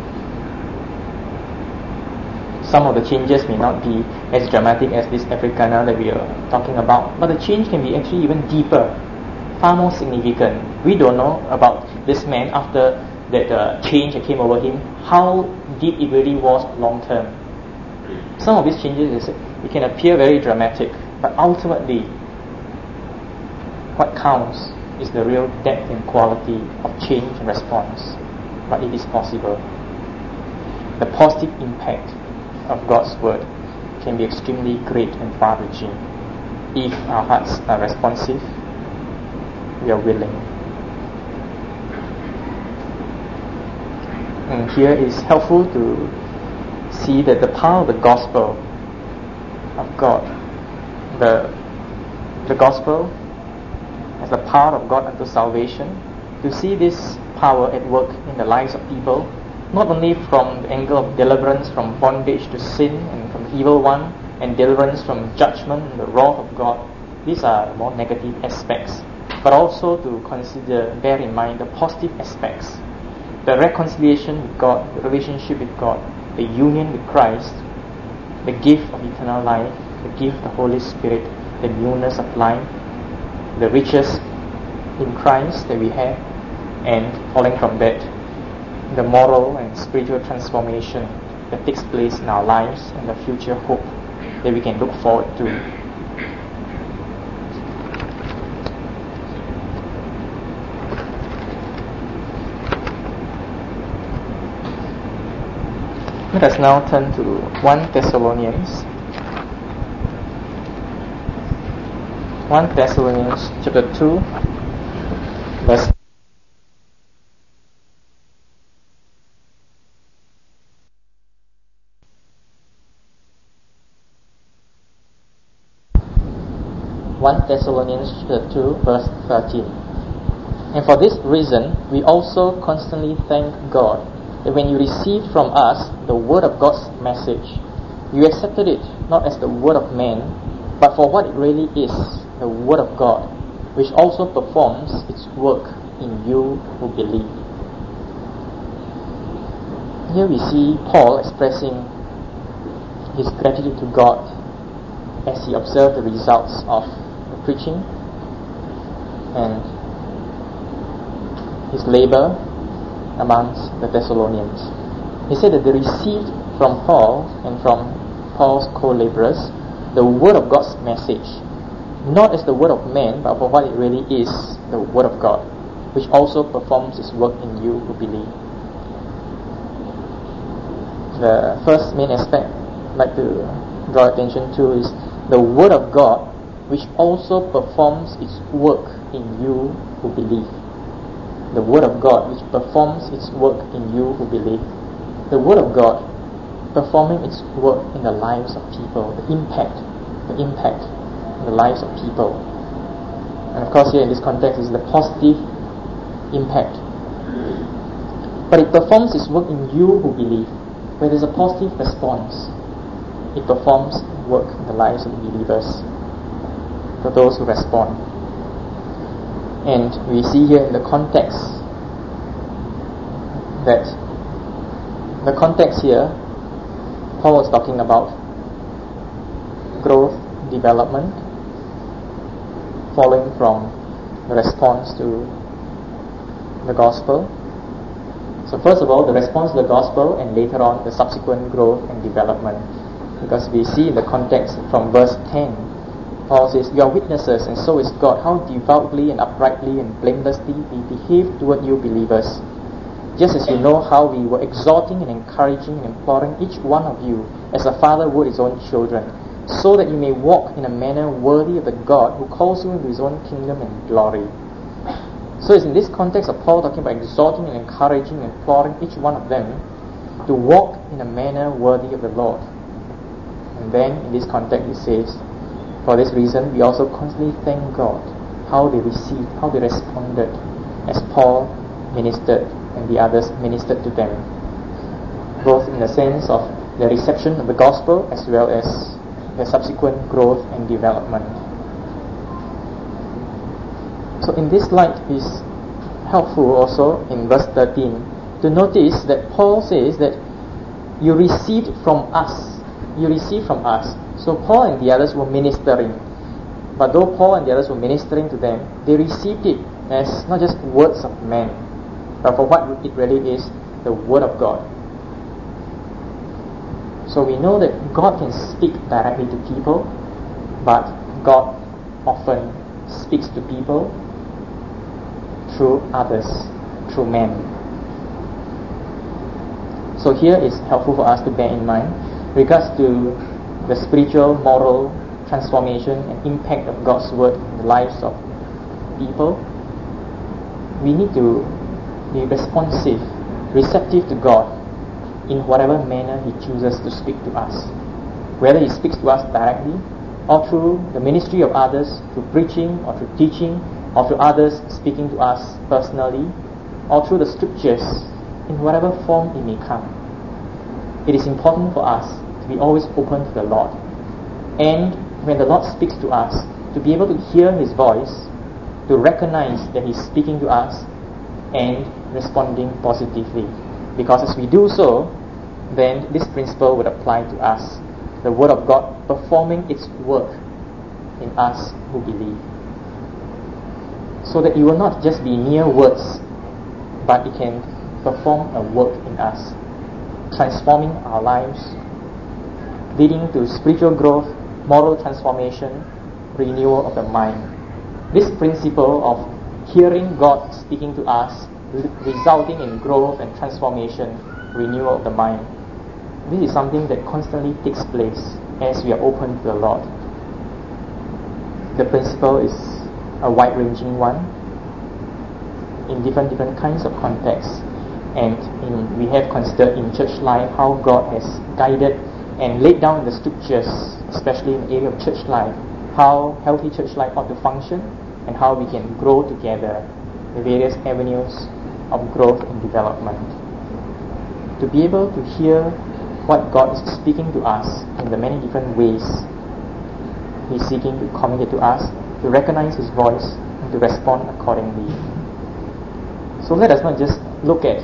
Some of the changes may not be as dramatic as this Afrikaner that we are talking about, but the change can be actually even deeper, far more significant. We don't know about this man after that change that came over him, how deep it really was long term. Some of these changes, it can appear very dramatic, but ultimately, what counts is the real depth and quality of change and response. But it is possible. The positive impact of God's word can be extremely great and far-reaching if our hearts are responsive, we are willing. And here it is helpful to see that the power of the gospel of God, the gospel as the power of God unto salvation, to see this power at work in the lives of people, not only from the angle of deliverance from bondage to sin and from the evil one, and deliverance from judgment and the wrath of God. These are more negative aspects, but also to consider, bear in mind the positive aspects, the reconciliation with God, the relationship with God, the union with Christ, the gift of eternal life, the gift of the Holy Spirit, the newness of life, the riches in Christ that we have, and following from that, the moral and spiritual transformation that takes place in our lives and the future hope that we can look forward to. Let us now turn to 1 Thessalonians. 1 Thessalonians chapter 2, verse 1 Thessalonians chapter 2, verse 13. And for this reason, we also constantly thank God that when you received from us the word of God's message, you accepted it not as the word of man, but for what it really is, the word of God, which also performs its work in you who believe. Here we see Paul expressing his gratitude to God as he observed the results of the preaching and his labor amongst the Thessalonians. He said that they received from Paul and from Paul's co-laborers the word of God's message, not as the word of man, but for what it really is, the word of God, which also performs its work in you who believe. The first main aspect I'd like to draw attention to is the word of God, which also performs its work in you who believe. The word of God, which performs its work in you who believe. The word of God performing its work in the lives of people, the impact in the lives of people. And of course here in this context is the positive impact. But it performs its work in you who believe. Where there's a positive response, it performs work in the lives of the believers, for those who respond. And we see here in the context that the context here, Paul was talking about growth, development, following from the response to the gospel. So first of all, the response to the gospel, and later on the subsequent growth and development. Because we see in the context from verse 10, Paul says, "You are witnesses, and so is God, how devoutly and uprightly and blamelessly we behave toward you believers. Just as you know how we were exhorting and encouraging and imploring each one of you as a father would his own children, so that you may walk in a manner worthy of the God who calls you into his own kingdom and glory." So it's in this context of Paul talking about exhorting and encouraging and imploring each one of them. to walk in a manner worthy of the Lord. And then in this context it says, for this reason we also constantly thank God how they received, how they responded as Paul ministered and the others ministered to them, both in the sense of the reception of the gospel as well as the subsequent growth and development. So in this light is helpful also in verse 13 to notice that Paul says that you received from us. You received from us. So Paul and the others were ministering. But though Paul and the others were ministering to them, they received it as not just words of men, but for what it really is, the Word of God. So we know that God can speak directly to people, but God often speaks to people through others, through men. So here is helpful for us to bear in mind regards to the spiritual, moral transformation and impact of God's Word in the lives of people. We need to be responsive, receptive to God in whatever manner He chooses to speak to us. Whether He speaks to us directly or through the ministry of others, through preaching or through teaching, or through others speaking to us personally, or through the scriptures, in whatever form it may come. It is important for us to be always open to the Lord. And when the Lord speaks to us, to be able to hear His voice, to recognize that He's speaking to us and responding positively. Because as we do so, then this principle would apply to us. The Word of God performing its work in us who believe. So that it will not just be mere words, but it can perform a work in us, transforming our lives, leading to spiritual growth, moral transformation, renewal of the mind. This principle of hearing God speaking to us, resulting in growth and transformation, renewal of the mind, this is something that constantly takes place as we are open to the Lord. The principle is a wide-ranging one in different kinds of contexts, and we have considered in church life how God has guided and laid down in the scriptures, especially in the area of church life, how healthy church life ought to function and how we can grow together, the various avenues of growth and development. To be able to hear what God is speaking to us in the many different ways He's seeking to communicate to us, to recognize His voice and to respond accordingly. So let us not just look at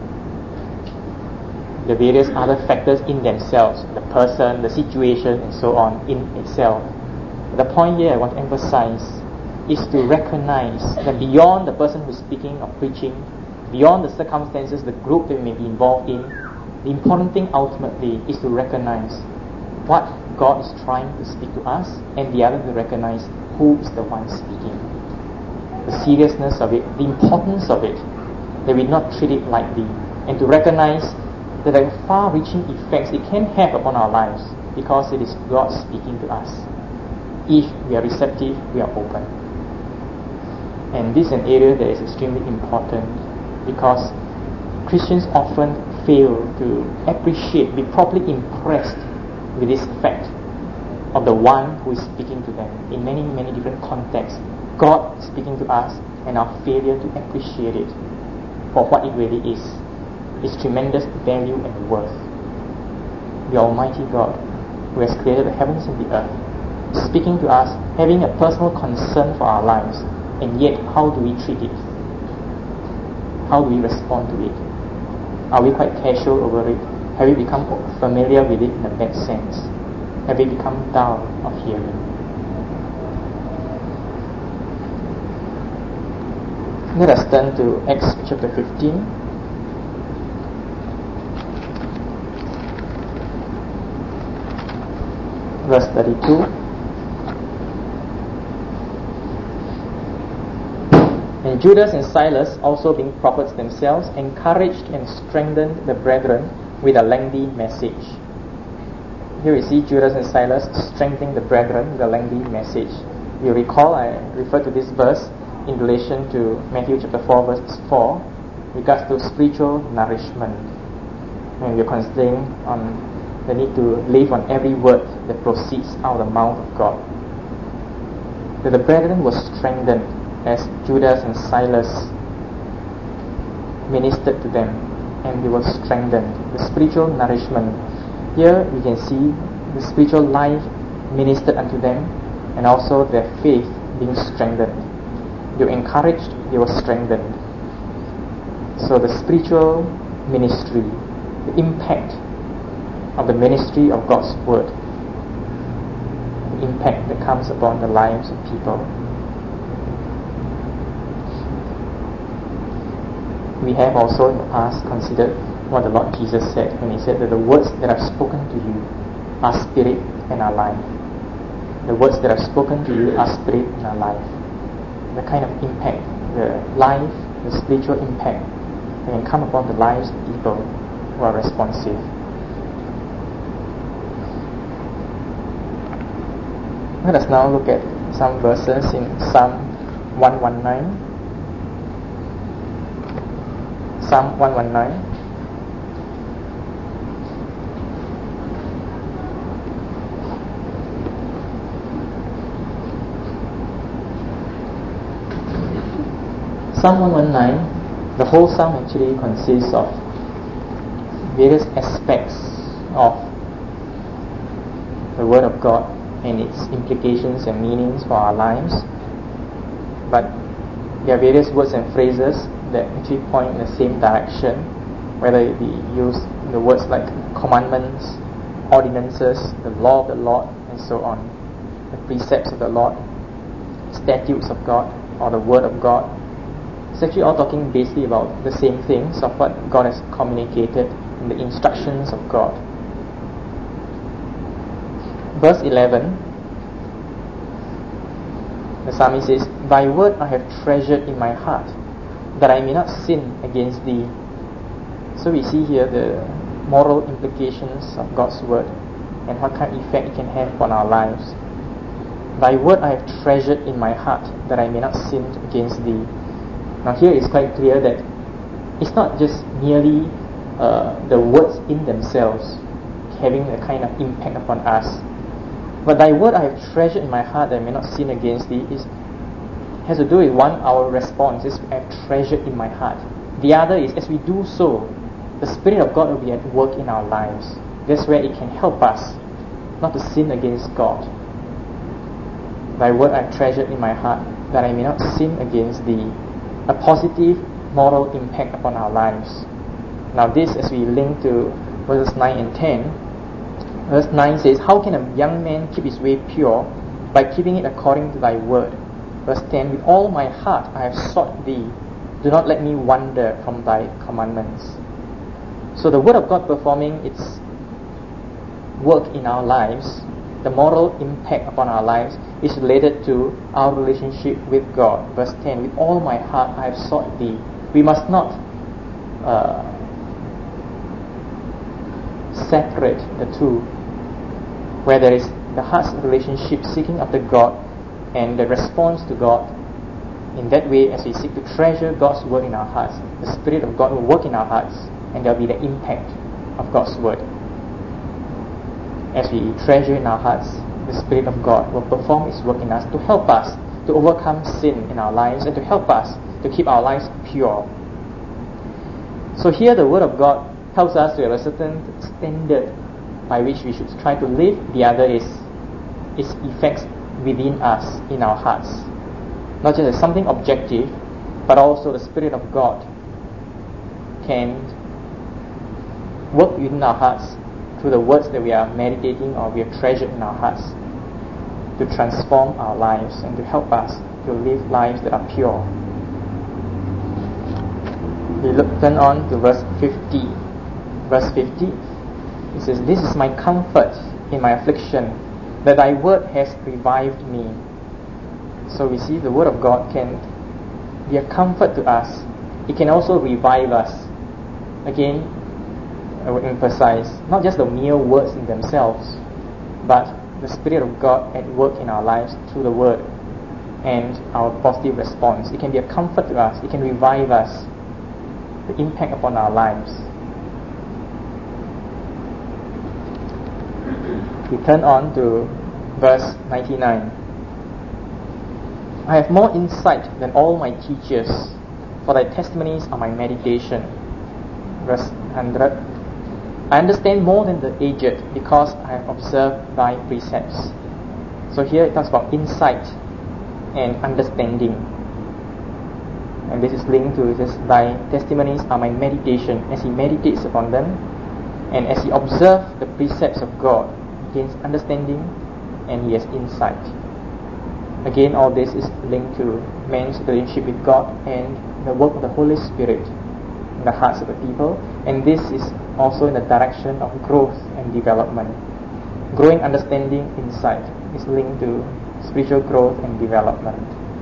the various other factors in themselves, the person, the situation, and so on in itself. The point here I want to emphasize is to recognize that beyond the person who is speaking or preaching, beyond the circumstances, the group that we may be involved in, the important thing ultimately is to recognize what God is trying to speak to us, and the other to recognize who is the one speaking. The seriousness of it, the importance of it, that we not treat it lightly, and to recognize that there are far-reaching effects it can have upon our lives because it is God speaking to us. If we are receptive, we are open. And this is an area that is extremely important because Christians often fail to appreciate, be properly impressed with this fact of the one who is speaking to them in many different contexts. God speaking to us, and our failure to appreciate it for what it really is. Its tremendous value and worth. The Almighty God, who has created the heavens and the earth, speaking to us, having a personal concern for our lives, and yet how do we treat it? How do we respond to it? Are we quite casual over it? Have we become familiar with it in a bad sense? Have we become dull of hearing? Let us turn to Acts chapter 15. Verse 32. And Judas and Silas, also being prophets themselves, encouraged and strengthened the brethren with a lengthy message. Here we see Judas and Silas strengthening the brethren with a lengthy message. You recall I referred to this verse in relation to Matthew chapter 4 verse 4 regards to spiritual nourishment. when we are considering on the need to live on every word that proceeds out of the mouth of God. That the brethren were strengthened as Judas and Silas ministered to them, and they were strengthened. The spiritual nourishment. Here we can see the spiritual life ministered unto them, and also their faith being strengthened. They were encouraged, they were strengthened. So the spiritual ministry, the impact of the ministry of God's Word, the impact that comes upon the lives of people. We have also in the past considered what the Lord Jesus said when He said that the words that I've spoken to you are spirit and are life. The words that I've spoken to you are spirit and are life. The kind of impact, the life, the spiritual impact that can come upon the lives of people who are responsive. Let us now look at some verses in Psalm 119. Psalm 119. Psalm 119, the whole psalm actually consists of various aspects of the Word of God and its implications and meanings for our lives. But there are various words and phrases that actually point in the same direction, whether it be used in the words like commandments, ordinances, the law of the Lord, and so on, the precepts of the Lord, statutes of God, or the Word of God. It's actually all talking basically about the same things of what God has communicated in the instructions of God. Verse 11, the psalmist says, Thy word I have treasured in my heart, that I may not sin against thee. So we see here the moral implications of God's word and what kind of effect it can have on our lives. Thy word I have treasured in my heart, that I may not sin against thee. Now here it's quite clear that it's not just merely the words in themselves having a kind of impact upon us, but thy word I have treasured in my heart, that I may not sin against thee, has to do with one, our response is I have treasured in my heart. The other is, as we do so, the Spirit of God will be at work in our lives. That's where it can help us not to sin against God. Thy word I have treasured in my heart, that I may not sin against thee. A positive moral impact upon our lives. Now this, as we link to verses 9 and 10, verse 9 says, How can a young man keep his way pure? By keeping it according to thy word. Verse 10, With all my heart I have sought thee. Do not let me wander from thy commandments. So the word of God performing its work in our lives, the moral impact upon our lives, is related to our relationship with God. Verse 10, With all my heart I have sought thee. We must not separate the two, where there is the heart's relationship seeking after God and the response to God. In that way, as we seek to treasure God's word in our hearts, the Spirit of God will work in our hearts, and there will be the impact of God's word. As we treasure in our hearts, the Spirit of God will perform His work in us to help us to overcome sin in our lives and to help us to keep our lives pure. So here the Word of God helps us to have a certain standard by which we should try to live. The other is its effects within us, in our hearts. Not just as something objective, but also the Spirit of God can work within our hearts through the words that we are meditating or we have treasured in our hearts, to transform our lives and to help us to live lives that are pure. We turn on to verse 50. Verse 50, it says, This is my comfort in my affliction, that thy word has revived me. So we see the word of God can be a comfort to us. It can also revive us. Again, I would emphasize, not just the mere words in themselves, but the Spirit of God at work in our lives through the Word and our positive response. It can be a comfort to us. It can revive us, the impact upon our lives. We turn on to verse 99. I have more insight than all my teachers, for thy testimonies are my meditation. Verse 100. I understand more than the aged, because I have observed thy precepts. So here it talks about insight and understanding. And this is linked to this: thy testimonies are my meditation. As he meditates upon them, and as he observes the precepts of God, he gains understanding and he has insight. Again, all this is linked to man's relationship with God and the work of the Holy Spirit in the hearts of the people. And this is also in the direction of growth and development. Growing understanding, insight is linked to spiritual growth and development.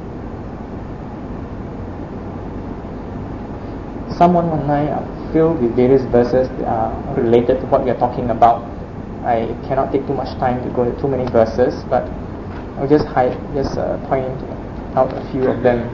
Psalm 119 are filled with various verses that are related to what we are talking about. I cannot take too much time to go into too many verses, but I'll just point out a few of them.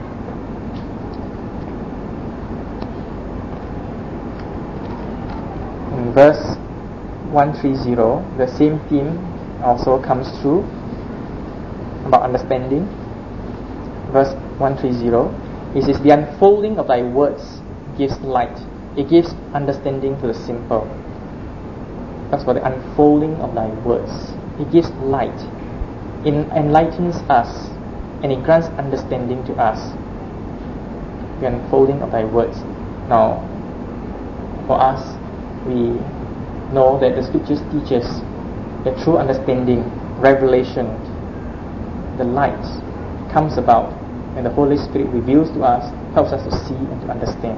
In verse 130, the same theme also comes through about understanding. Verse 130, it says, the unfolding of thy words gives light. It gives understanding to the simple. That's for the unfolding of thy words. It gives light. It enlightens us, and it grants understanding to us. The unfolding of thy words. Now, for us, we know that the scriptures teach us that true understanding, revelation, the light comes about when the Holy Spirit reveals to us, helps us to see and to understand.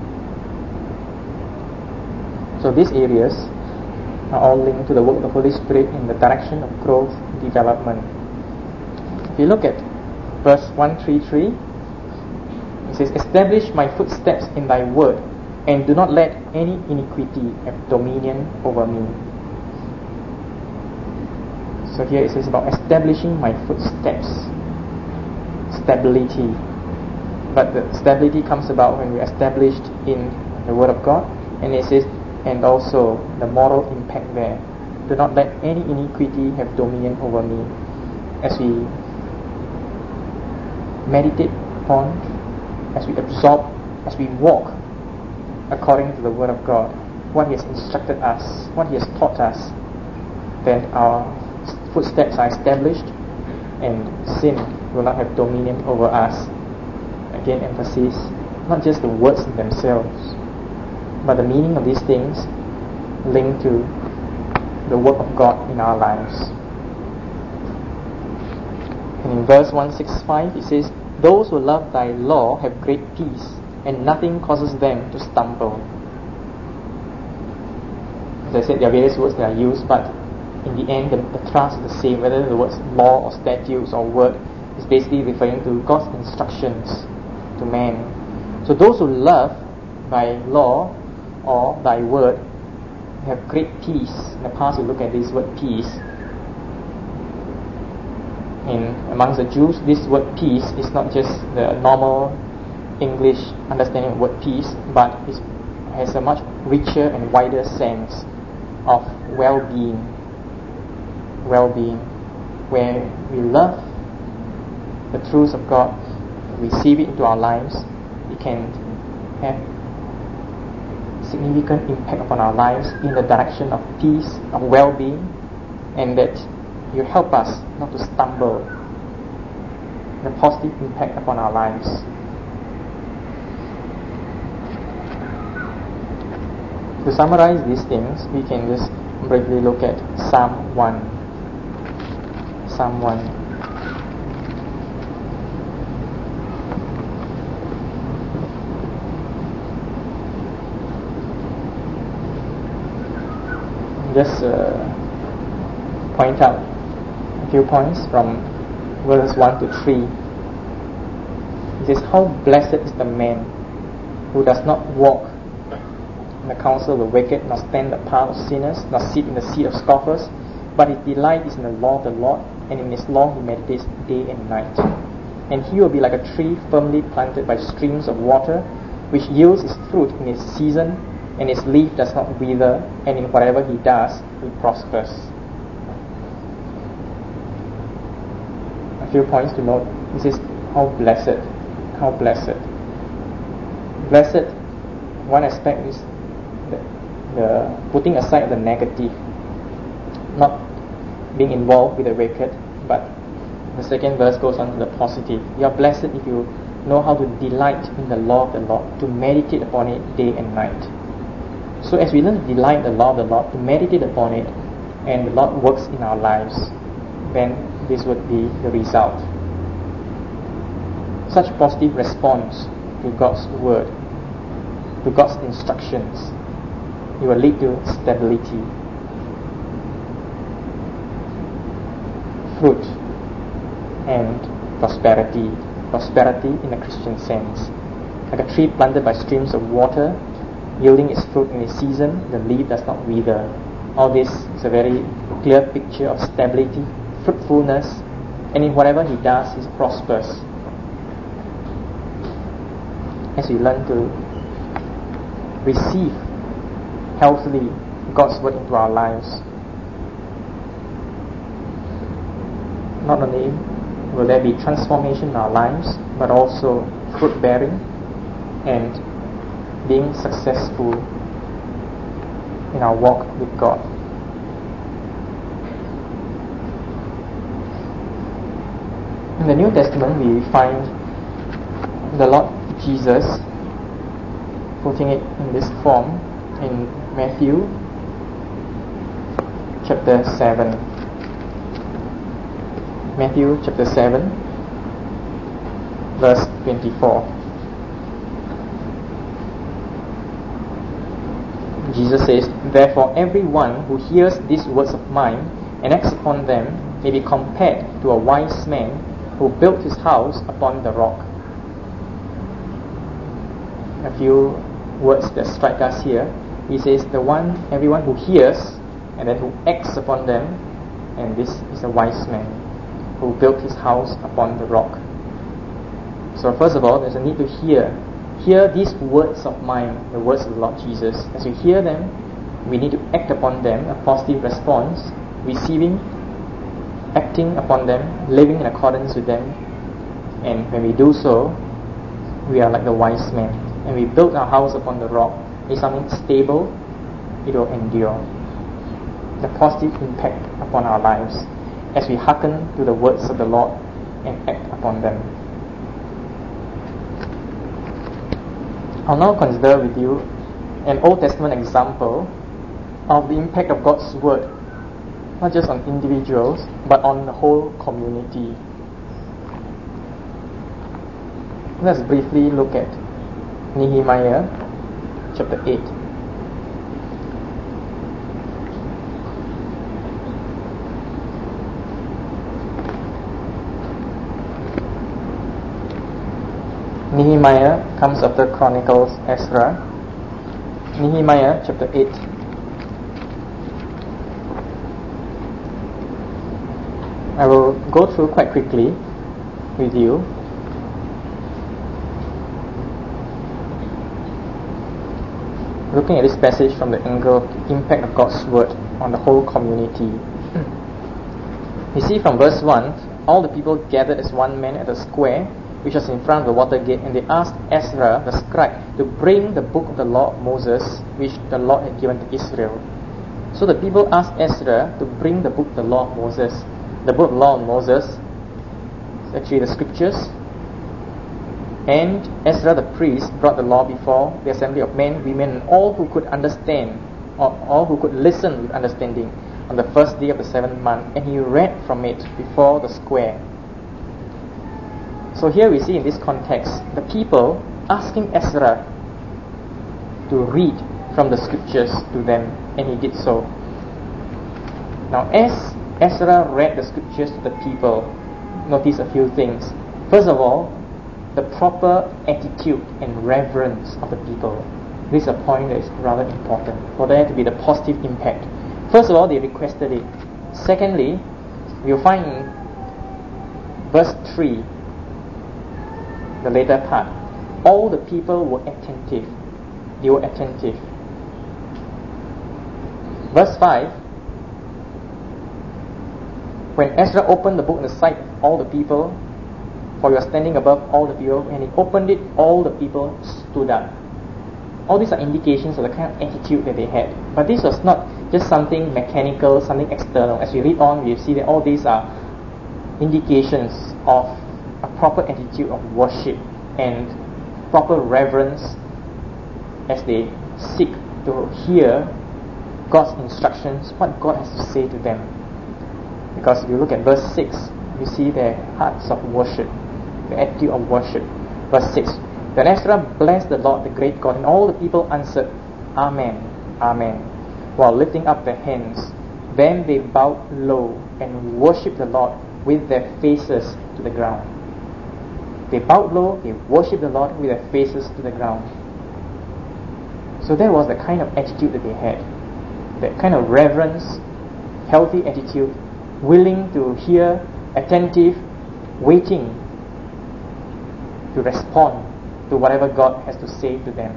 So these areas are all linked to the work of the Holy Spirit in the direction of growth and development. If you look at verse 133, it says, establish my footsteps in thy word, and do not let any iniquity have dominion over me. So here it says about establishing my footsteps. Stability. But the stability comes about when we are established in the Word of God. And it says, and also the moral impact there. Do not let any iniquity have dominion over me. As we meditate upon, as we absorb, as we walk according to the Word of God, what He has instructed us, what He has taught us, then our footsteps are established and sin will not have dominion over us. Again, emphasis, not just the words in themselves, but the meaning of these things linked to the work of God in our lives. And in verse 165 it says, those who love thy law have great peace, and nothing causes them to stumble. As I said, there are various words that are used, but in the end, the thrust is the same. Whether the words law or statutes or word is basically referring to God's instructions to man. So those who love thy law or thy word have great peace. In the past, we look at this word peace. And amongst the Jews, this word peace is not just the normal English understanding of word peace, but it has a much richer and wider sense of well-being, where we love the truths of God, receive it into our lives, it can have significant impact upon our lives in the direction of peace, of well-being, and that you help us not to stumble, the positive impact upon our lives. To summarize these things, we can just briefly look at Psalm 1. Psalm 1. Just point out a few points from verses 1 to 3. It says, how blessed is the man who does not walk in the counsel of the wicked, nor stand the path of sinners, nor sit in the seat of scoffers, but his delight is in the law of the Lord, and in his law he meditates day and night. And he will be like a tree firmly planted by streams of water, which yields its fruit in its season, and its leaf does not wither, and in whatever he does, he prospers. few points to note. This is how blessed. Blessed, one aspect is the putting aside the negative, not being involved with the wicked, but the second verse goes on to the positive. You are blessed if you know how to delight in the law of the Lord, to meditate upon it day and night. So as we learn to delight in the law of the Lord, to meditate upon it, and the Lord works in our lives, then this would be the result. Such positive response to God's word, to God's instructions, it will lead to stability, fruit, and prosperity. Prosperity in a Christian sense. Like a tree planted by streams of water, yielding its fruit in its season, the leaf does not wither. All this is a very clear picture of stability, fruitfulness, and in whatever he does, he prospers. As we learn to receive healthily God's word into our lives, not only will there be transformation in our lives, but also fruit bearing and being successful in our walk with God. In the New Testament, we find the Lord Jesus putting it in this form in Matthew chapter 7. Matthew chapter 7, verse 24. Jesus says, "Therefore everyone who hears these words of mine and acts upon them may be compared to a wise man who built his house upon the rock." A few words that strike us here. He says, everyone who hears and then who acts upon them, and this is a wise man who built his house upon the rock. So first of all, there's a need to hear these words of mine, the words of the Lord Jesus. As we hear them, we need to act upon them, a positive response, receiving, acting upon them, living in accordance with them. And when we do so, we are like the wise man. And we build our house upon the rock. It's something stable, it will endure. The positive impact upon our lives as we hearken to the words of the Lord and act upon them. I'll now consider with you an Old Testament example of the impact of God's word, not just on individuals, but on the whole community. Let's briefly look at Nehemiah chapter 8. Nehemiah comes after Chronicles Ezra. Nehemiah chapter 8. I will go through quite quickly with you. Looking at this passage from the angle of the impact of God's word on the whole community. You see from verse 1, all the people gathered as one man at the square which was in front of the water gate, and they asked Ezra the scribe to bring the book of the law of Moses which the Lord had given to Israel. So the people asked Ezra to bring the book of the law of Moses. The book of the law of Moses is actually the scriptures, and Ezra the priest brought the law before the assembly of men, women, and all who could understand, or all who could listen with understanding, on the first day of the 7th month, and he read from it before the square. So here we see in this context the people asking Ezra to read from the scriptures to them, and he did so. Now as Ezra read the scriptures to the people, notice a few things. First of all, the proper attitude and reverence of the people. This is a point that is rather important for there to be the positive impact. First of all, they requested it. Secondly, you'll find in verse 3, the later part, all the people were attentive. They were attentive. Verse 5, When Ezra opened the book in the sight of all the people, for he was standing above all the people, when he opened it, all the people stood up. All these are indications of the kind of attitude that they had. But this was not just something mechanical, something external. As we read on, we see that all these are indications of a proper attitude of worship and proper reverence as they seek to hear God's instructions, what God has to say to them. Because if you look at verse 6, you see their hearts of worship, the attitude of worship. Verse 6, then Ezra blessed the Lord, the great God, and all the people answered, Amen, Amen, while lifting up their hands. Then they bowed low and worshipped the Lord with their faces to the ground. They bowed low, they worshipped the Lord with their faces to the ground. So that was the kind of attitude that they had. That kind of reverence, healthy attitude, willing to hear, attentive, waiting to respond to whatever God has to say to them.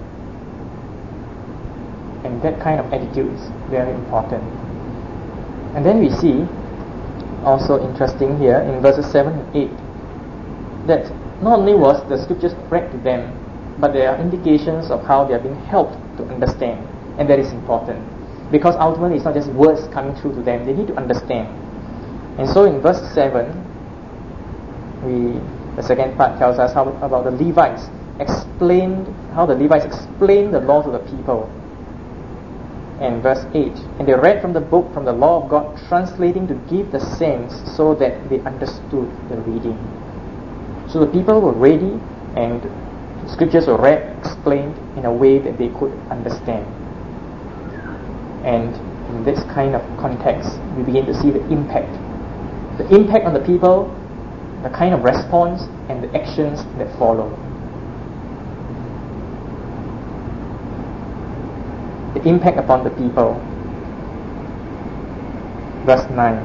And that kind of attitude is very important. And then we see, also interesting here in verses 7 and 8, that not only was the scriptures read to them, but there are indications of how they are being helped to understand. And that is important. Because ultimately it's not just words coming through to them, they need to understand. And so in verse 7, the second part tells us about the Levites explained the law to the people. And verse 8, and they read from the book, from the law of God, translating to give the sense so that they understood the reading. So the people were ready, and the scriptures were read, explained in a way that they could understand. And in this kind of context, we begin to see the impact on the people, the kind of response and the actions that follow. The impact upon the people. Verse 9,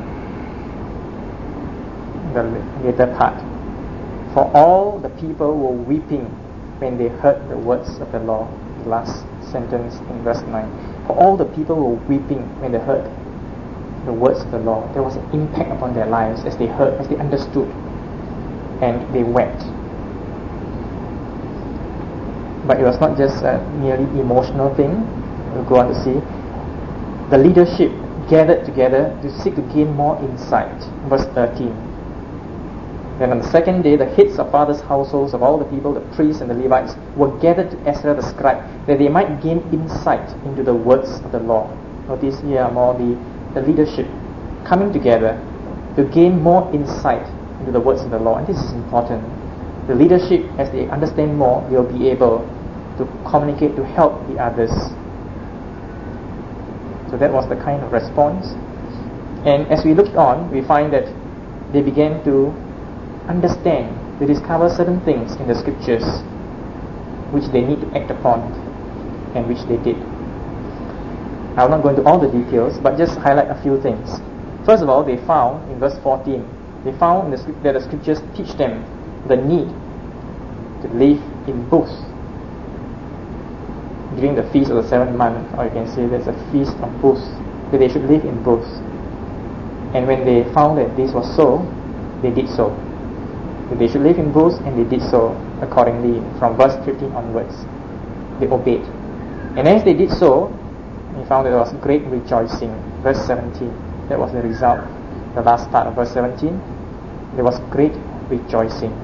the later part. For all the people were weeping when they heard the words of the law. The last sentence in verse 9. For all the people were weeping when they heard the words of the law. There was an impact upon their lives as they heard, as they understood, and they wept. But it was not just a merely emotional thing. We'll go on to see. The leadership gathered together to seek to gain more insight. Verse 13. Then on the second day, the heads of fathers' households of all the people, the priests and the Levites, were gathered to Ezra the scribe, that they might gain insight into the words of the law. Notice here more the leadership coming together to gain more insight into the words of the law. And this is important. The leadership, as they understand more, will be able to communicate, to help the others. So that was the kind of response. And as we looked on, we find that they began to understand, they discover certain things in the scriptures which they need to act upon, and which they did. I will not go into all the details, but just highlight a few things. First of all, they found in verse 14, they found that the scriptures teach them the need to live in booths during the feast of the 7th month, or you can say there's a feast of booths, that they should live in booths. And when they found that this was so, they did so. That they should live in booths, and they did so accordingly. From verse 15 onwards, they obeyed. And as they did so, we found that there was great rejoicing. Verse 17, that was the result. The last part of verse 17, there was great rejoicing.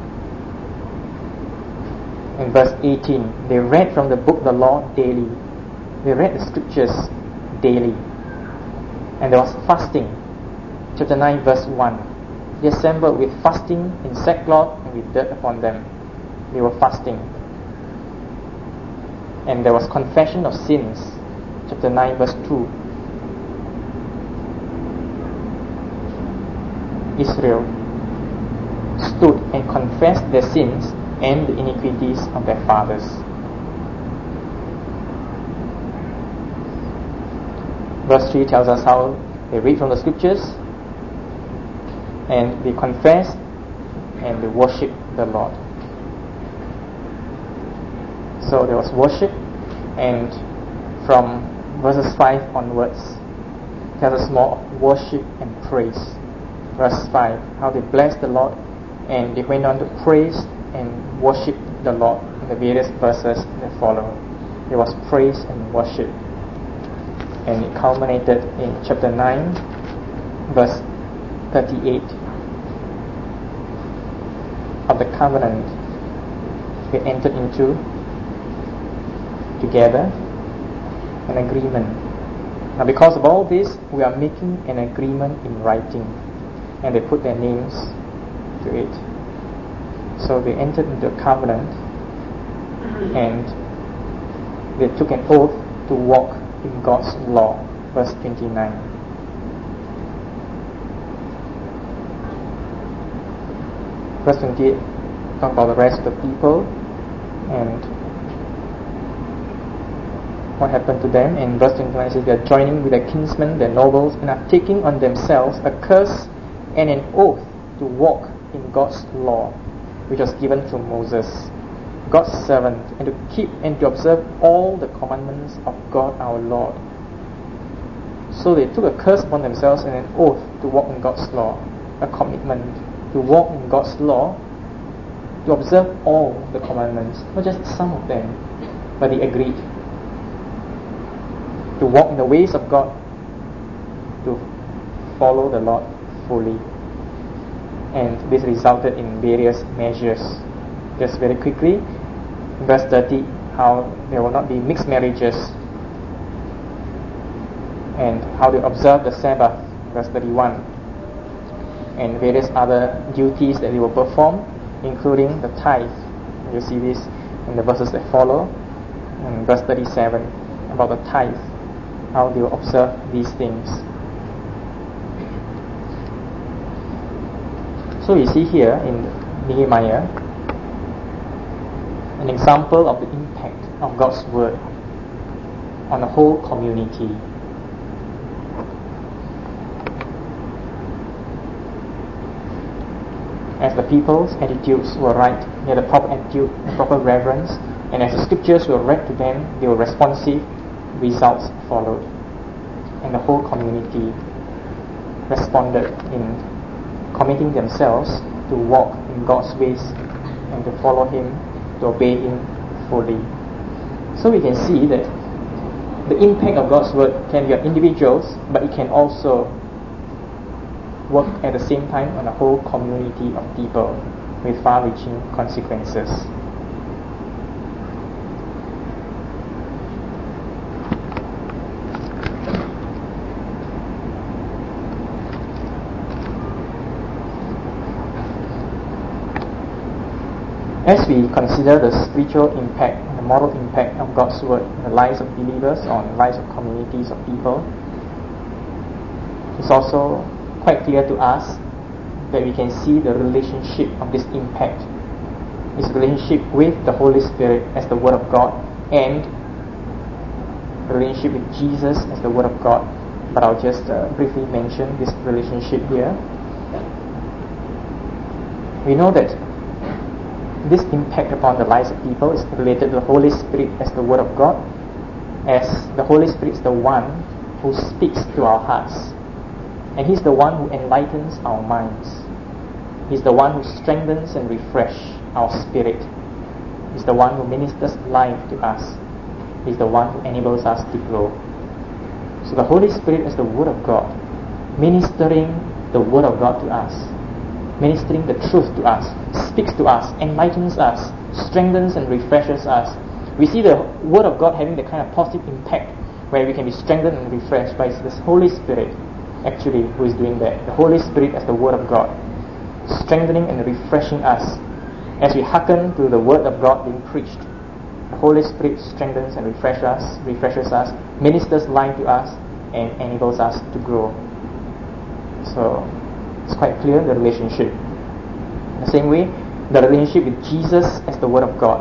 In verse 18, they read from the book the law daily. They read the scriptures daily. And there was fasting. Chapter 9 verse 1, they assembled with fasting in sackcloth and with dirt upon them. They were fasting. And there was confession of sins. Chapter 9 verse 2, Israel stood and confessed their sins and the iniquities of their fathers. Verse 3 tells us how they read from the scriptures and they confess and they worship the Lord. So there was worship, and from verses 5 onwards tells us more of worship and praise. Verse 5, how they blessed the Lord, and they went on to praise and worship the Lord in the various verses that follow. There was praise and worship. And it culminated in chapter 9, verse 38, of the covenant we entered into together, an agreement. Now because of all this, we are making an agreement in writing, and they put their names to it. So they entered into a covenant, and they took an oath to walk in God's law. Verse 29. Verse 28 talk about the rest of the people and what happened to them. In verse 29 says, they are joining with their kinsmen, their nobles, and are taking on themselves a curse and an oath to walk in God's law, which was given to Moses, God's servant, and to keep and to observe all the commandments of God our Lord. So they took a curse upon themselves and an oath to walk in God's law, a commitment to walk in God's law, to observe all the commandments, not just some of them, but they agreed to walk in the ways of God, to follow the Lord fully. And this resulted in various measures. Just very quickly, verse 30, how there will not be mixed marriages, and how they observe the Sabbath, verse 31, and various other duties that they will perform, including the tithe. You see this in the verses that follow. In verse 37, about the tithe, how they will observe these things. So you see here in Nehemiah an example of the impact of God's word on the whole community. As the people's attitudes were right, they had the proper attitude, the proper reverence, and as the scriptures were read to them, they were responsive, results followed. And the whole community responded in committing themselves to walk in God's ways and to follow Him, to obey Him fully. So we can see that the impact of God's word can be on individuals, but it can also work at the same time on a whole community of people with far-reaching consequences. As we consider the spiritual impact and the moral impact of God's word in the lives of believers or in the lives of communities of people, it's also quite clear to us that we can see the relationship of this impact, this relationship with the Holy Spirit as the Word of God, and the relationship with Jesus as the Word of God. But I'll just briefly mention this relationship here. We know that this impact upon the lives of people is related to the Holy Spirit as the Word of God, as the Holy Spirit is the one who speaks to our hearts. And He's the one who enlightens our minds. He's the one who strengthens and refreshes our spirit. He's the one who ministers life to us. He's the one who enables us to grow. So the Holy Spirit is the Word of God, ministering the Word of God to us, ministering the truth to us, speaks to us, enlightens us, strengthens and refreshes us. We see the Word of God having the kind of positive impact where we can be strengthened and refreshed by this Holy Spirit actually who is doing that. The Holy Spirit as the Word of God, strengthening and refreshing us as we hearken to the Word of God being preached. The Holy Spirit strengthens and refreshes us, ministers life to us, and enables us to grow. So it's quite clear the relationship. In the same way, the relationship with Jesus as the Word of God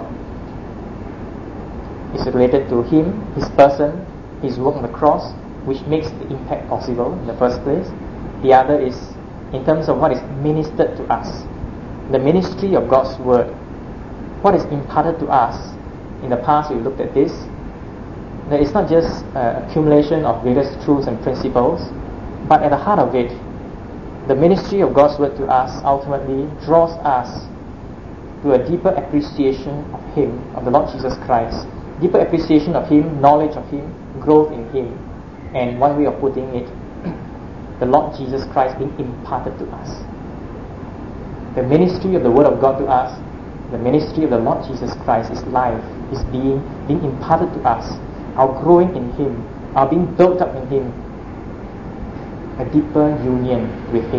is related to Him, His person, His work on the cross, which makes the impact possible in the first place. The other is in terms of what is ministered to us, the ministry of God's Word, what is imparted to us. In the past we looked at this, that it's not just accumulation of various truths and principles, but at the heart of it The ministry of God's Word to us ultimately draws us to a deeper appreciation of Him, of the Lord Jesus Christ, deeper appreciation of Him, knowledge of Him, growth in Him, and one way of putting it, the Lord Jesus Christ being imparted to us. The ministry of the Word of God to us, the ministry of the Lord Jesus Christ is life, is being imparted to us, our growing in Him, our being built up in Him, a deeper union with Him.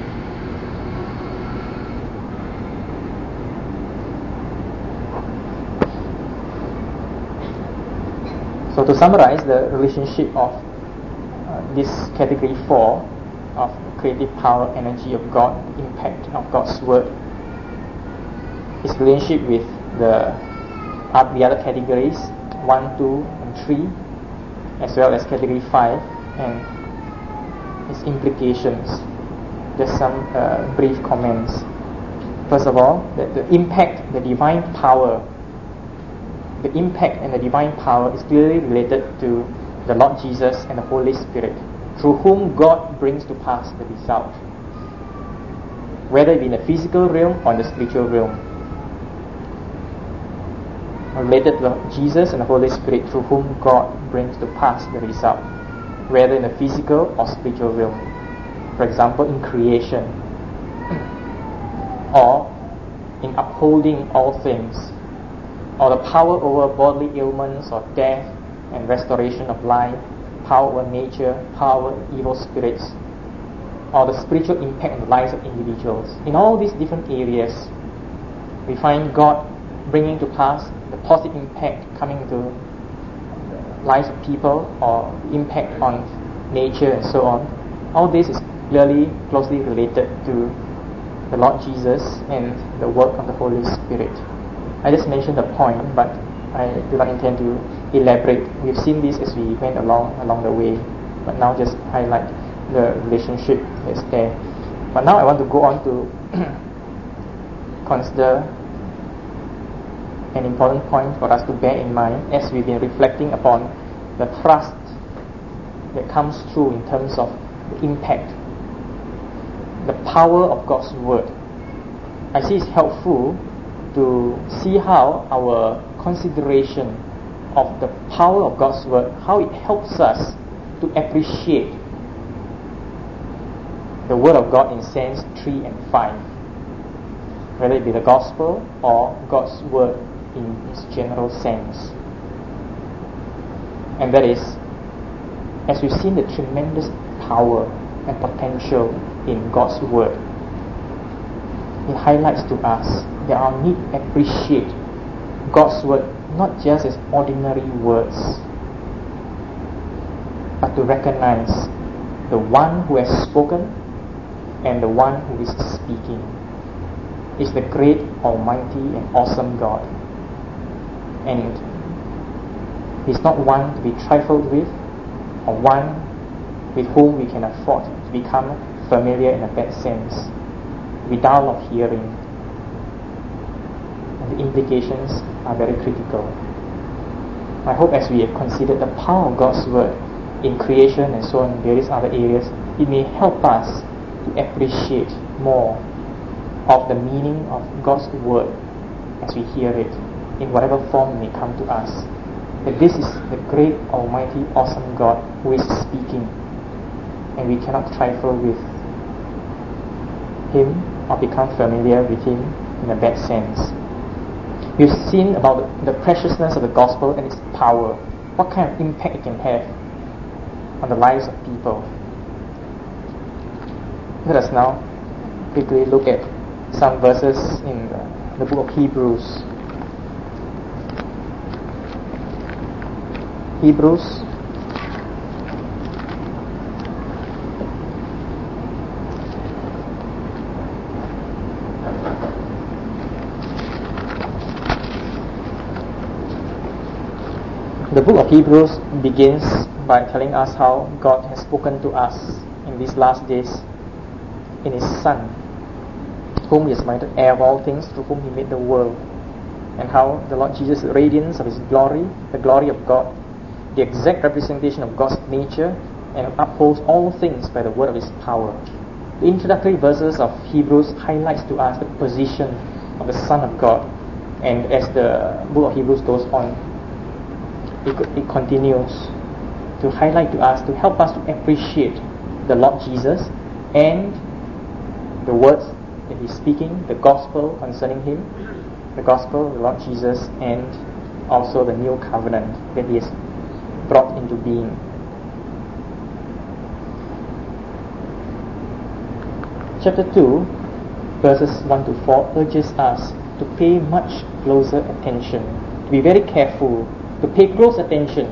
So to summarize the relationship of this category 4 of creative power, energy of God, impact of God's Word, its relationship with the other categories 1, 2, and 3, as well as category 5, and its implications. Just some brief comments. First of all, the impact, the divine power, the impact and the divine power is clearly related to the Lord Jesus and the Holy Spirit, through whom God brings to pass the result, whether it be in the physical realm or in the spiritual realm. Related to Jesus and the Holy Spirit, through whom God brings to pass the result, whether in the physical or spiritual realm. For example, in creation, or in upholding all things, or the power over bodily ailments or death and restoration of life, power over nature, power over evil spirits, or the spiritual impact on the lives of individuals. In all these different areas, we find God bringing to pass the positive impact coming to lives of people, or impact on nature and so on. All this is closely related to the Lord Jesus and the work of the Holy Spirit. I just mentioned the point, but I do not intend to elaborate. We've seen this as we went along the way, but now just highlight the relationship that's there. But now I want to go on to consider an important point for us to bear in mind as we've been reflecting upon the thrust that comes through in terms of the impact, the power of God's Word. I see it's helpful to see how our consideration of the power of God's Word, how it helps us to appreciate the Word of God in sense 3 and 5, whether it be the Gospel or God's Word in its general sense. And that is, as we've seen the tremendous power and potential in God's Word, it highlights to us that our need to appreciate God's Word not just as ordinary words, but to recognize the one who has spoken and the one who is speaking is the great, almighty, and awesome God. And He's not one to be trifled with, or one with whom we can afford to become familiar in a bad sense, be dull of hearing. And the implications are very critical. I hope as we have considered the power of God's Word in creation and so on in various other areas, it may help us to appreciate more of the meaning of God's Word as we hear it, in whatever form it may come to us. That this is the great, almighty, awesome God who is speaking, and we cannot trifle with Him or become familiar with Him in a bad sense. We've seen about the preciousness of the Gospel and its power, what kind of impact it can have on the lives of people. Let us now quickly look at some verses in the book of Hebrews. The book of Hebrews begins by telling us how God has spoken to us in these last days in His Son, whom He has made heir of all things, through whom He made the world, and how the Lord Jesus, the radiance of His glory, the glory of God, the exact representation of God's nature, and upholds all things by the word of His power. The introductory verses of Hebrews highlights to us the position of the Son of God. And as the book of Hebrews goes on, it continues to highlight to us, to help us to appreciate the Lord Jesus and the words that He's speaking, the gospel concerning Him, the gospel of the Lord Jesus, and also the new covenant that He has brought into being. Chapter 2, verses 1 to 4 urges us to pay much closer attention, to be very careful, to pay close attention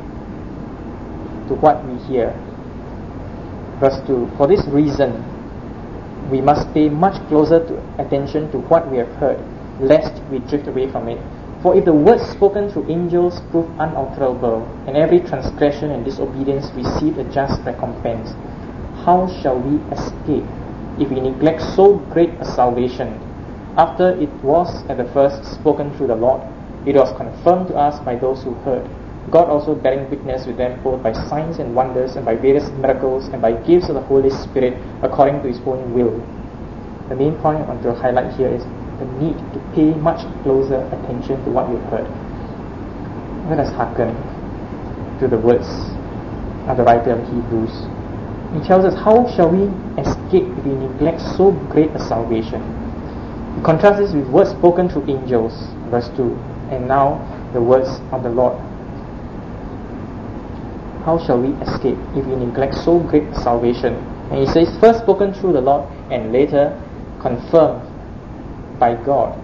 to what we hear. Verse 2, for this reason, we must pay much closer attention to what we have heard, lest we drift away from it. For if the words spoken through angels prove unalterable, and every transgression and disobedience receive a just recompense, how shall we escape if we neglect so great a salvation? After it was at the first spoken through the Lord, it was confirmed to us by those who heard, God also bearing witness with them both by signs and wonders and by various miracles and by gifts of the Holy Spirit according to His own will. The main point I want to highlight here is the need to pay much closer attention to what we've heard. Let us hearken to the words of the writer of Hebrews. He tells us, how shall we escape if we neglect so great a salvation? He contrasts this with words spoken through angels, verse 2, and now the words of the Lord. How shall we escape if we neglect so great a salvation? And he says, first spoken through the Lord and later confirmed by God,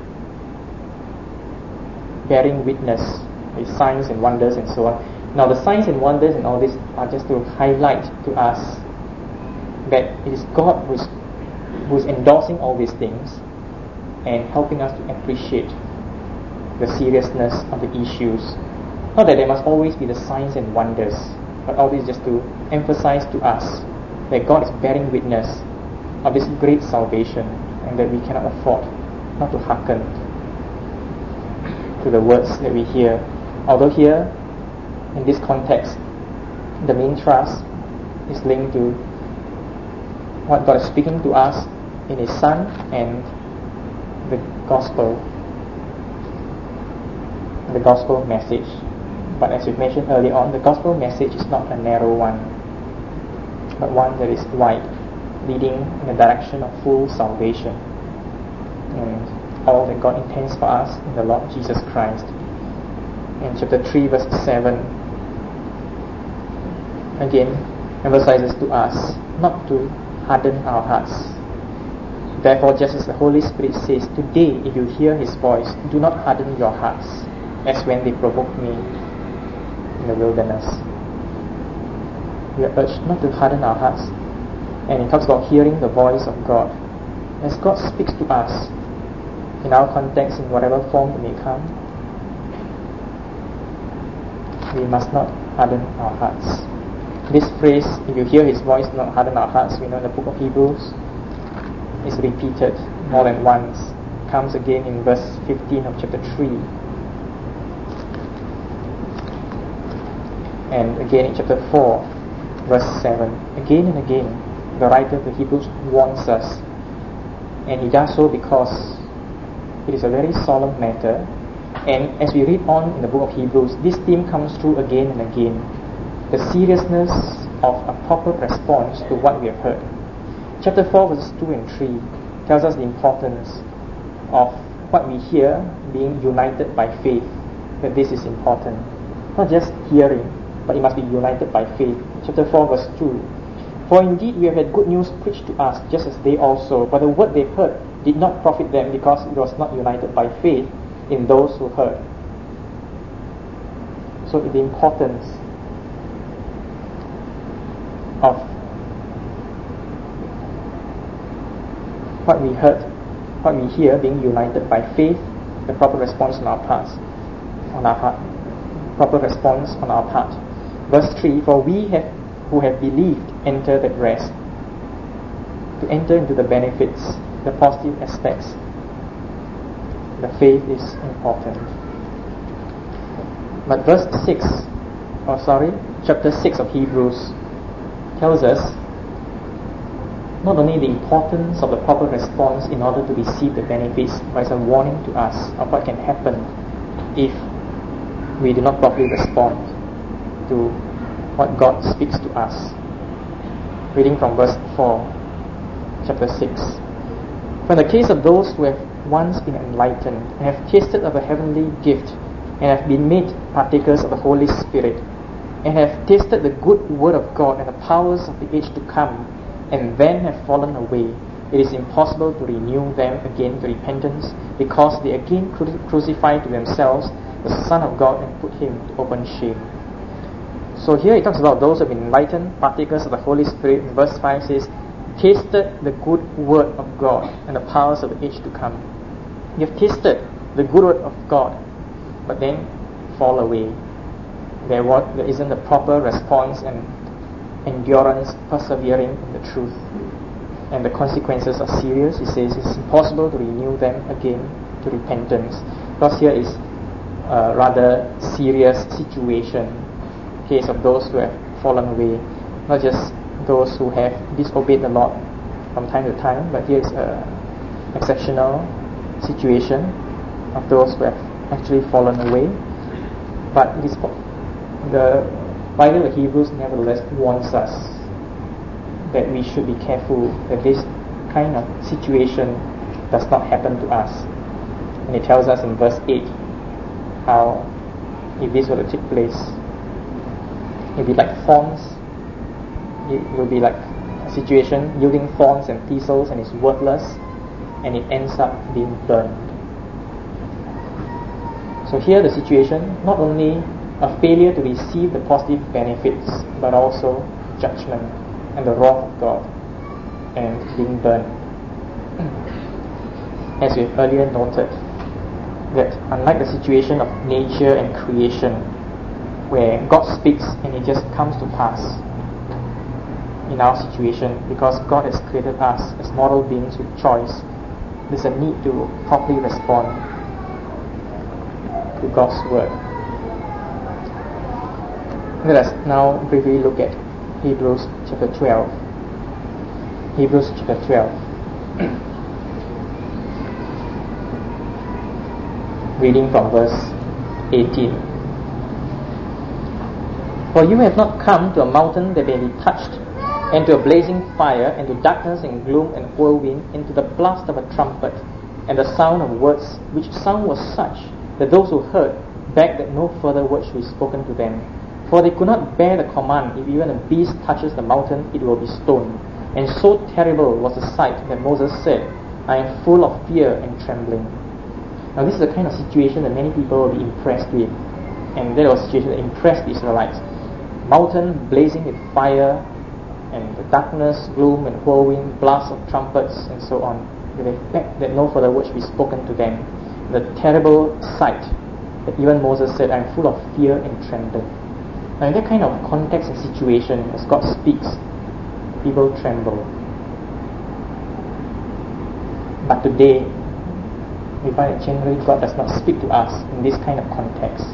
bearing witness with signs and wonders and so on. Now the signs and wonders and all this are just to highlight to us that it is God who is endorsing all these things and helping us to appreciate the seriousness of the issues. Not that there must always be the signs and wonders, but all this just to emphasize to us that God is bearing witness of this great salvation and that we cannot afford not to hearken to the words that we hear. Although here, in this context, the main thrust is linked to what God is speaking to us in His Son and the gospel message. But as we've mentioned earlier on, the gospel message is not a narrow one, but one that is wide, leading in the direction of full salvation and all that God intends for us in the Lord Jesus Christ. In chapter 3 verse 7, again emphasizes to us not to harden our hearts. Therefore, just as the Holy Spirit says, today if you hear His voice, do not harden your hearts as when they provoked me in the wilderness. We are urged not to harden our hearts. And it talks about hearing the voice of God. As God speaks to us in our context, in whatever form it may come, we must not harden our hearts. This phrase, if you hear His voice, do not harden our hearts, we know in the book of Hebrews is repeated more than once. It comes again in verse 15 of chapter 3. And again in chapter 4, verse 7. Again and again, the writer of the Hebrews warns us. And he does so because it is a very solemn matter. And as we read on in the book of Hebrews, this theme comes through again and again. The seriousness of a proper response to what we have heard. Chapter 4 verses 2 and 3 tells us the importance of what we hear being united by faith. That this is important. Not just hearing, but it must be united by faith. Chapter 4 verse 2. For indeed we have had good news preached to us, just as they also. But the word they heard did not profit them, because it was not united by faith in those who heard. So the importance of what we heard, what we hear being united by faith, the proper response on our part, proper response on our part. Verse 3, for we who have believed enter that rest. To enter into the benefits, the positive aspects, the faith is important. But chapter 6 of Hebrews tells us not only the importance of the proper response in order to receive the benefits, but it's a warning to us of what can happen if we do not properly respond to what God speaks to us. Reading from verse 4, chapter 6. For in the case of those who have once been enlightened and have tasted of a heavenly gift and have been made partakers of the Holy Spirit and have tasted the good word of God and the powers of the age to come, and then have fallen away, it is impossible to renew them again to repentance, because they again crucified to themselves the Son of God and put him to open shame. So here he talks about those who have been enlightened, partakers of the Holy Spirit. In verse 5 says, tasted the good word of God and the powers of the age to come. You have tasted the good word of God, but then fall away. There isn't a proper response and endurance, persevering in the truth, and the consequences are serious. He says it's impossible to renew them again to repentance, because here is a rather serious situation, case of those who have fallen away, not just those who have disobeyed the Lord from time to time, but here is an exceptional situation of those who have actually fallen away. But it is the writer of Hebrews nevertheless warns us that we should be careful that this kind of situation does not happen to us. And it tells us in verse 8 how if this were to take place, it will be like thorns. It will be like a situation yielding thorns and thistles, and it's worthless, and it ends up being burned. So here the situation, not only a failure to receive the positive benefits, but also judgment and the wrath of God and being burned. As we've earlier noted, that unlike the situation of nature and creation, where God speaks and it just comes to pass, in our situation, because God has created us as moral beings with choice, there's a need to properly respond to God's word. Let us now briefly look at Hebrews chapter 12. Hebrews chapter 12. Reading from verse 18. For you have not come to a mountain that may be touched, and to a blazing fire, and to darkness and gloom and whirlwind, and to the blast of a trumpet, and the sound of words, which sound was such that those who heard begged that no further words should be spoken to them. For they could not bear the command, if even a beast touches the mountain, it will be stoned. And so terrible was the sight that Moses said, I am full of fear and trembling. Now this is the kind of situation that many people will be impressed with. And that was a situation that impressed the Israelites. Mountain blazing with fire, and the darkness, gloom and whirlwind, blasts of trumpets, and so on. They begged that no further words should be spoken to them. The terrible sight that even Moses said, I am full of fear and trembling. Now in that kind of context and situation, as God speaks, people tremble. But today, we find that generally God does not speak to us in this kind of context.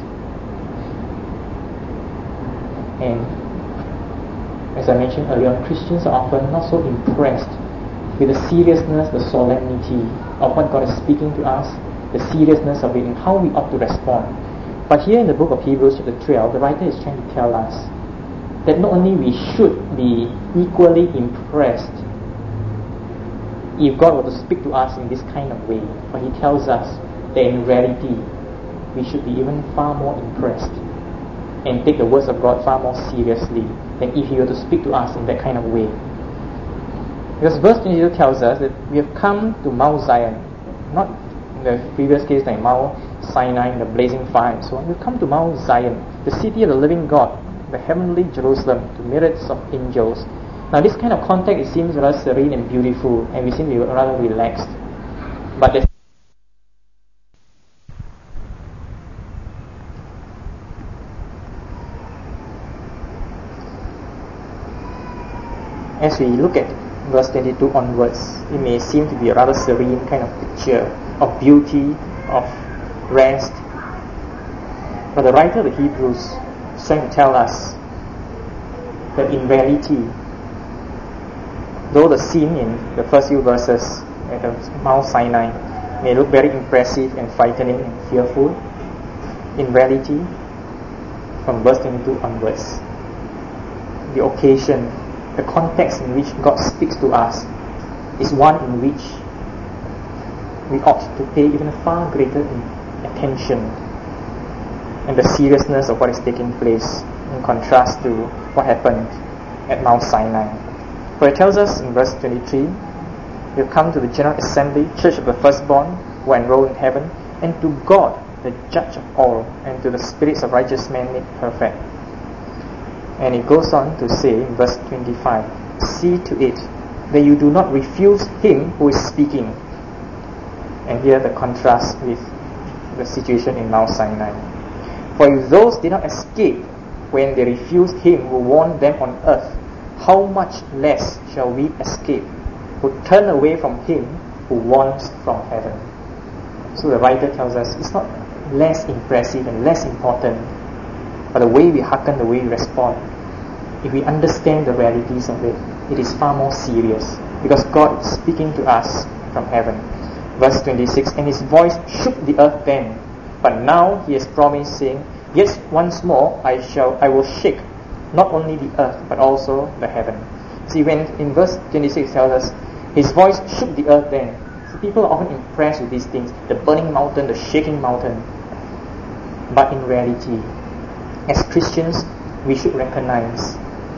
And as I mentioned earlier, Christians are often not so impressed with the seriousness, the solemnity of what God is speaking to us, the seriousness of it, and how we ought to respond. But here in the book of Hebrews chapter 12, the writer is trying to tell us that not only we should be equally impressed if God were to speak to us in this kind of way, but he tells us that in reality we should be even far more impressed and take the words of God far more seriously than if he were to speak to us in that kind of way. Because verse 22 tells us that we have come to Mount Zion, not in the previous case like Mount Sinai, the blazing fire and so on. We've come to Mount Zion, the city of the living God, the heavenly Jerusalem, to myriads of angels. Now this kind of context, it seems rather serene and beautiful, and we seem to be rather relaxed. But there's as we look at verse 22 onwards, it may seem to be a rather serene kind of picture of beauty, of rest. But the writer of the Hebrews is trying to tell us that in reality, Though the scene in the first few verses at Mount Sinai may look very impressive and frightening and fearful, in reality, from verse 22 onwards, the occasion, the context in which God speaks to us is one in which we ought to pay even far greater attention and the seriousness of what is taking place in contrast to what happened at Mount Sinai. For it tells us in verse 23, "You come to the general assembly, church of the firstborn, who are enrolled in heaven, and to God, the judge of all, and to the spirits of righteous men made perfect." And it goes on to say in verse 25, "See to it that you do not refuse him who is speaking." And here the contrast with the situation in Mount Sinai. "For if those did not escape when they refused him who warned them on earth, how much less shall we escape who turn away from him who warns from heaven?" So the writer tells us it's not less impressive and less important, but the way we hearken, the way we respond, if we understand the realities of it, it is far more serious, because God is speaking to us from heaven. Verse 26, "And his voice shook the earth then, but now he has promised, saying, Yet once more I will shake not only the earth, but also the heaven." See, when in verse 26 tells us, his voice shook the earth then. So people are often impressed with these things, the burning mountain, the shaking mountain. But in reality, as Christians, we should recognize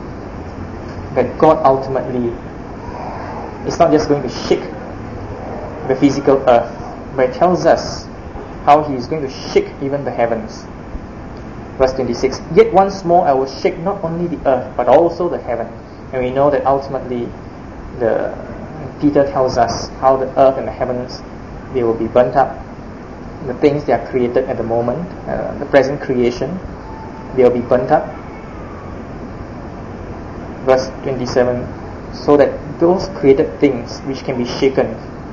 that God ultimately is not just going to shake the physical earth, but it tells us how he is going to shake even the heavens. Verse 26, "Yet once more I will shake not only the earth, but also the heaven." And we know that ultimately Peter tells us how the earth and the heavens, they will be burnt up. The things that are created at the moment, the present creation, they will be burnt up. Verse 27, "So that those created things which can be shaken,"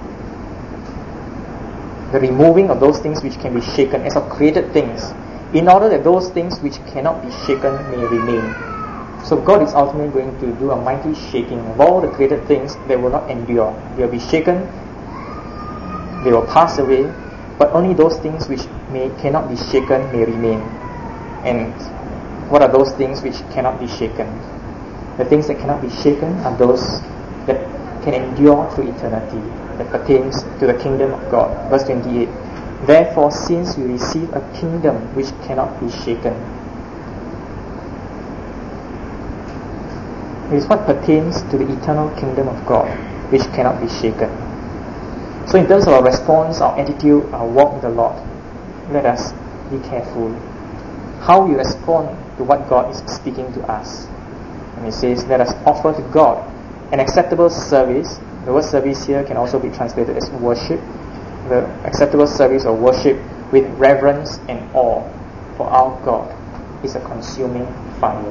the removing of those things which can be shaken as of created things, in order that those things which cannot be shaken may remain. So God is ultimately going to do a mighty shaking of all the created things that will not endure. They will be shaken, they will pass away, but only those things which cannot be shaken may remain. And what are those things which cannot be shaken? The things that cannot be shaken are those that can endure through eternity, that pertains to the kingdom of God. Verse 28, "Therefore, since we receive a kingdom which cannot be shaken," it is what pertains to the eternal kingdom of God, which cannot be shaken. So in terms of our response, our attitude, our walk with the Lord, let us be careful how we respond to what God is speaking to us. And he says, "Let us offer to God an acceptable service." The word service here can also be translated as worship. The acceptable service or worship with reverence and awe, for our God is a consuming fire.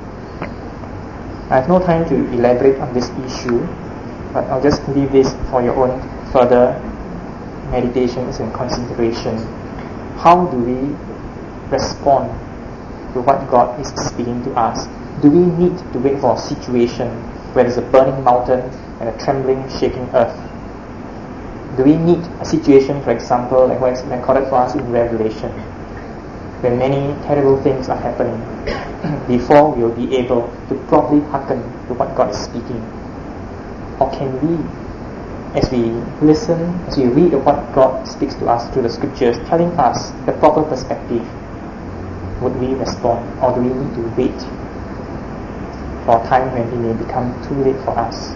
I have no time to elaborate on this issue, but I'll just leave this for your own further meditations and consideration. How do we respond to what God is speaking to us? Do we need to wait for a situation where there's a burning mountain and a trembling, shaking earth? Do we need a situation, for example, like what is recorded for us in Revelation, when many terrible things are happening, before we will be able to properly hearken to what God is speaking? Or can we, as we listen, as we read of what God speaks to us through the scriptures, telling us the proper perspective, would we respond, or do we need to wait for a time when it may become too late for us?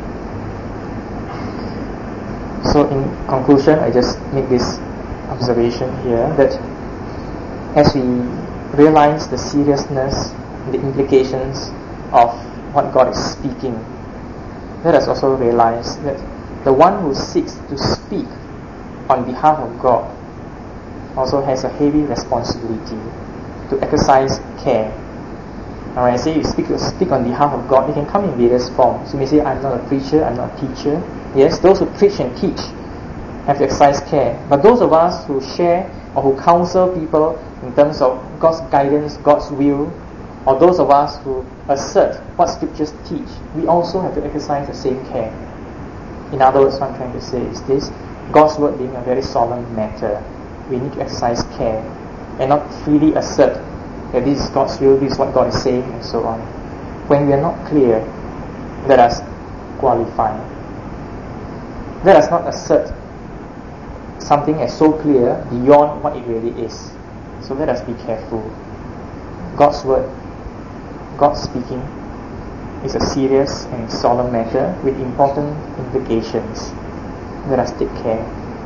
So in conclusion, I just make this observation here, that as we realize the seriousness, the implications of what God is speaking, let us also realize that the one who seeks to speak on behalf of God also has a heavy responsibility to exercise care. Now when I say you speak on behalf of God, it can come in various forms. You may say, "I'm not a preacher, I'm not a teacher." Yes, those who preach and teach have to exercise care. But those of us who share or who counsel people in terms of God's guidance, God's will, or those of us who assert what scriptures teach, we also have to exercise the same care. In other words, what I'm trying to say is this: God's word being a very solemn matter, we need to exercise care and not freely assert that this is God's will, this is what God is saying, and so on. When we are not clear, let us qualify. Let us not assert something as so clear beyond what it really is. So let us be careful. God's word, God speaking, is a serious and solemn matter with important implications. Let us take care.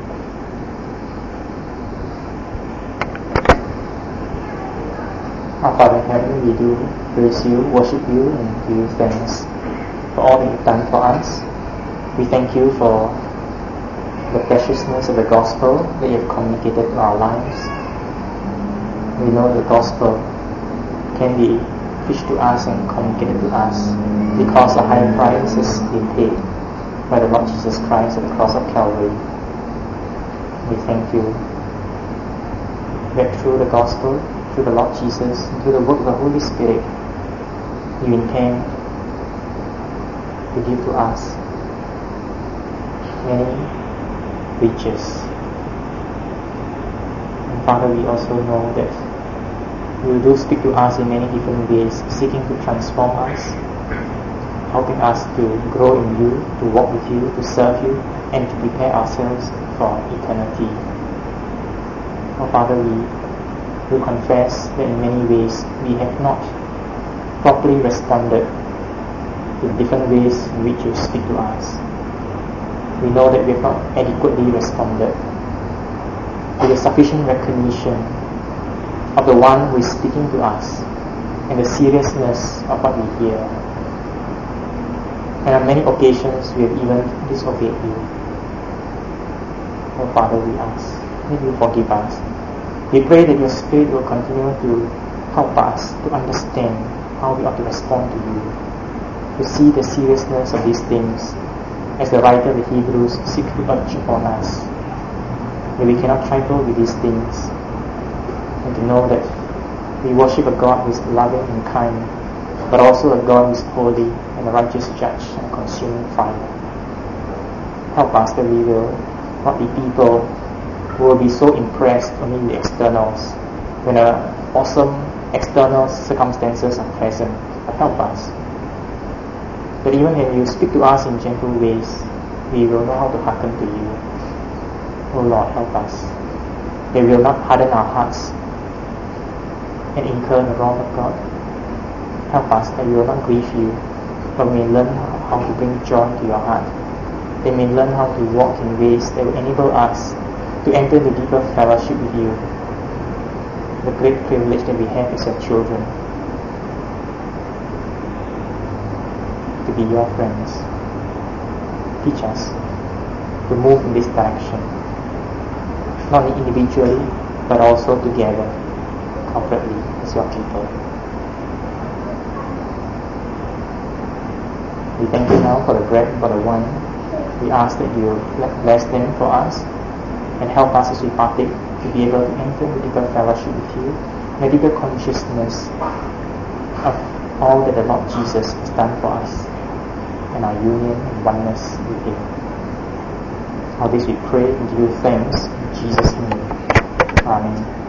Our Father in heaven, we do praise you, worship you, and give you thanks for all that you've done for us. We thank you for the preciousness of the gospel that you have communicated to our lives. We know the gospel can be preached to us and communicated to us because a high price has been paid by the Lord Jesus Christ at the cross of Calvary. We thank you that through the gospel, through the Lord Jesus, and through the work of the Holy Spirit, you intend to give to us many riches. And Father, we also know that you do speak to us in many different ways, seeking to transform us, helping us to grow in you, to walk with you, to serve you, and to prepare ourselves for eternity. Oh Father, we confess that in many ways we have not properly responded to different ways in which you speak to us. We know that we have not adequately responded with a sufficient recognition of the one who is speaking to us and the seriousness of what we hear. And on many occasions we have even disobeyed you. Oh Father, we ask, may you forgive us. We pray that your Spirit will continue to help us to understand how we ought to respond to you, to see the seriousness of these things as the writer of the Hebrews seeks to urge upon us, that we cannot trifle with these things, and to know that we worship a God who is loving and kind, but also a God who is holy and a righteous judge and consuming fire. Help us that we will not be people who will be so impressed only with the externals when awesome external circumstances are present. But help us that even when you speak to us in gentle ways, we will know how to hearken to you. Oh Lord, help us that we will not harden our hearts and incur the wrath of God. Help us that we will not grieve you, but we may learn how to bring joy to your heart. They may learn how to walk in ways that will enable us to enter the deeper fellowship with you, the great privilege that we have as your children, to be your friends. Teach us to move in this direction, not only individually, but also together, corporately, as your people. We thank you now for the bread, for the wine. We ask that you bless them for us and help us as we partake to be able to enter the deeper fellowship with you, the deeper consciousness of all that the Lord Jesus has done for us and our union and oneness with Him. All this we pray and give you thanks in Jesus' name. Amen.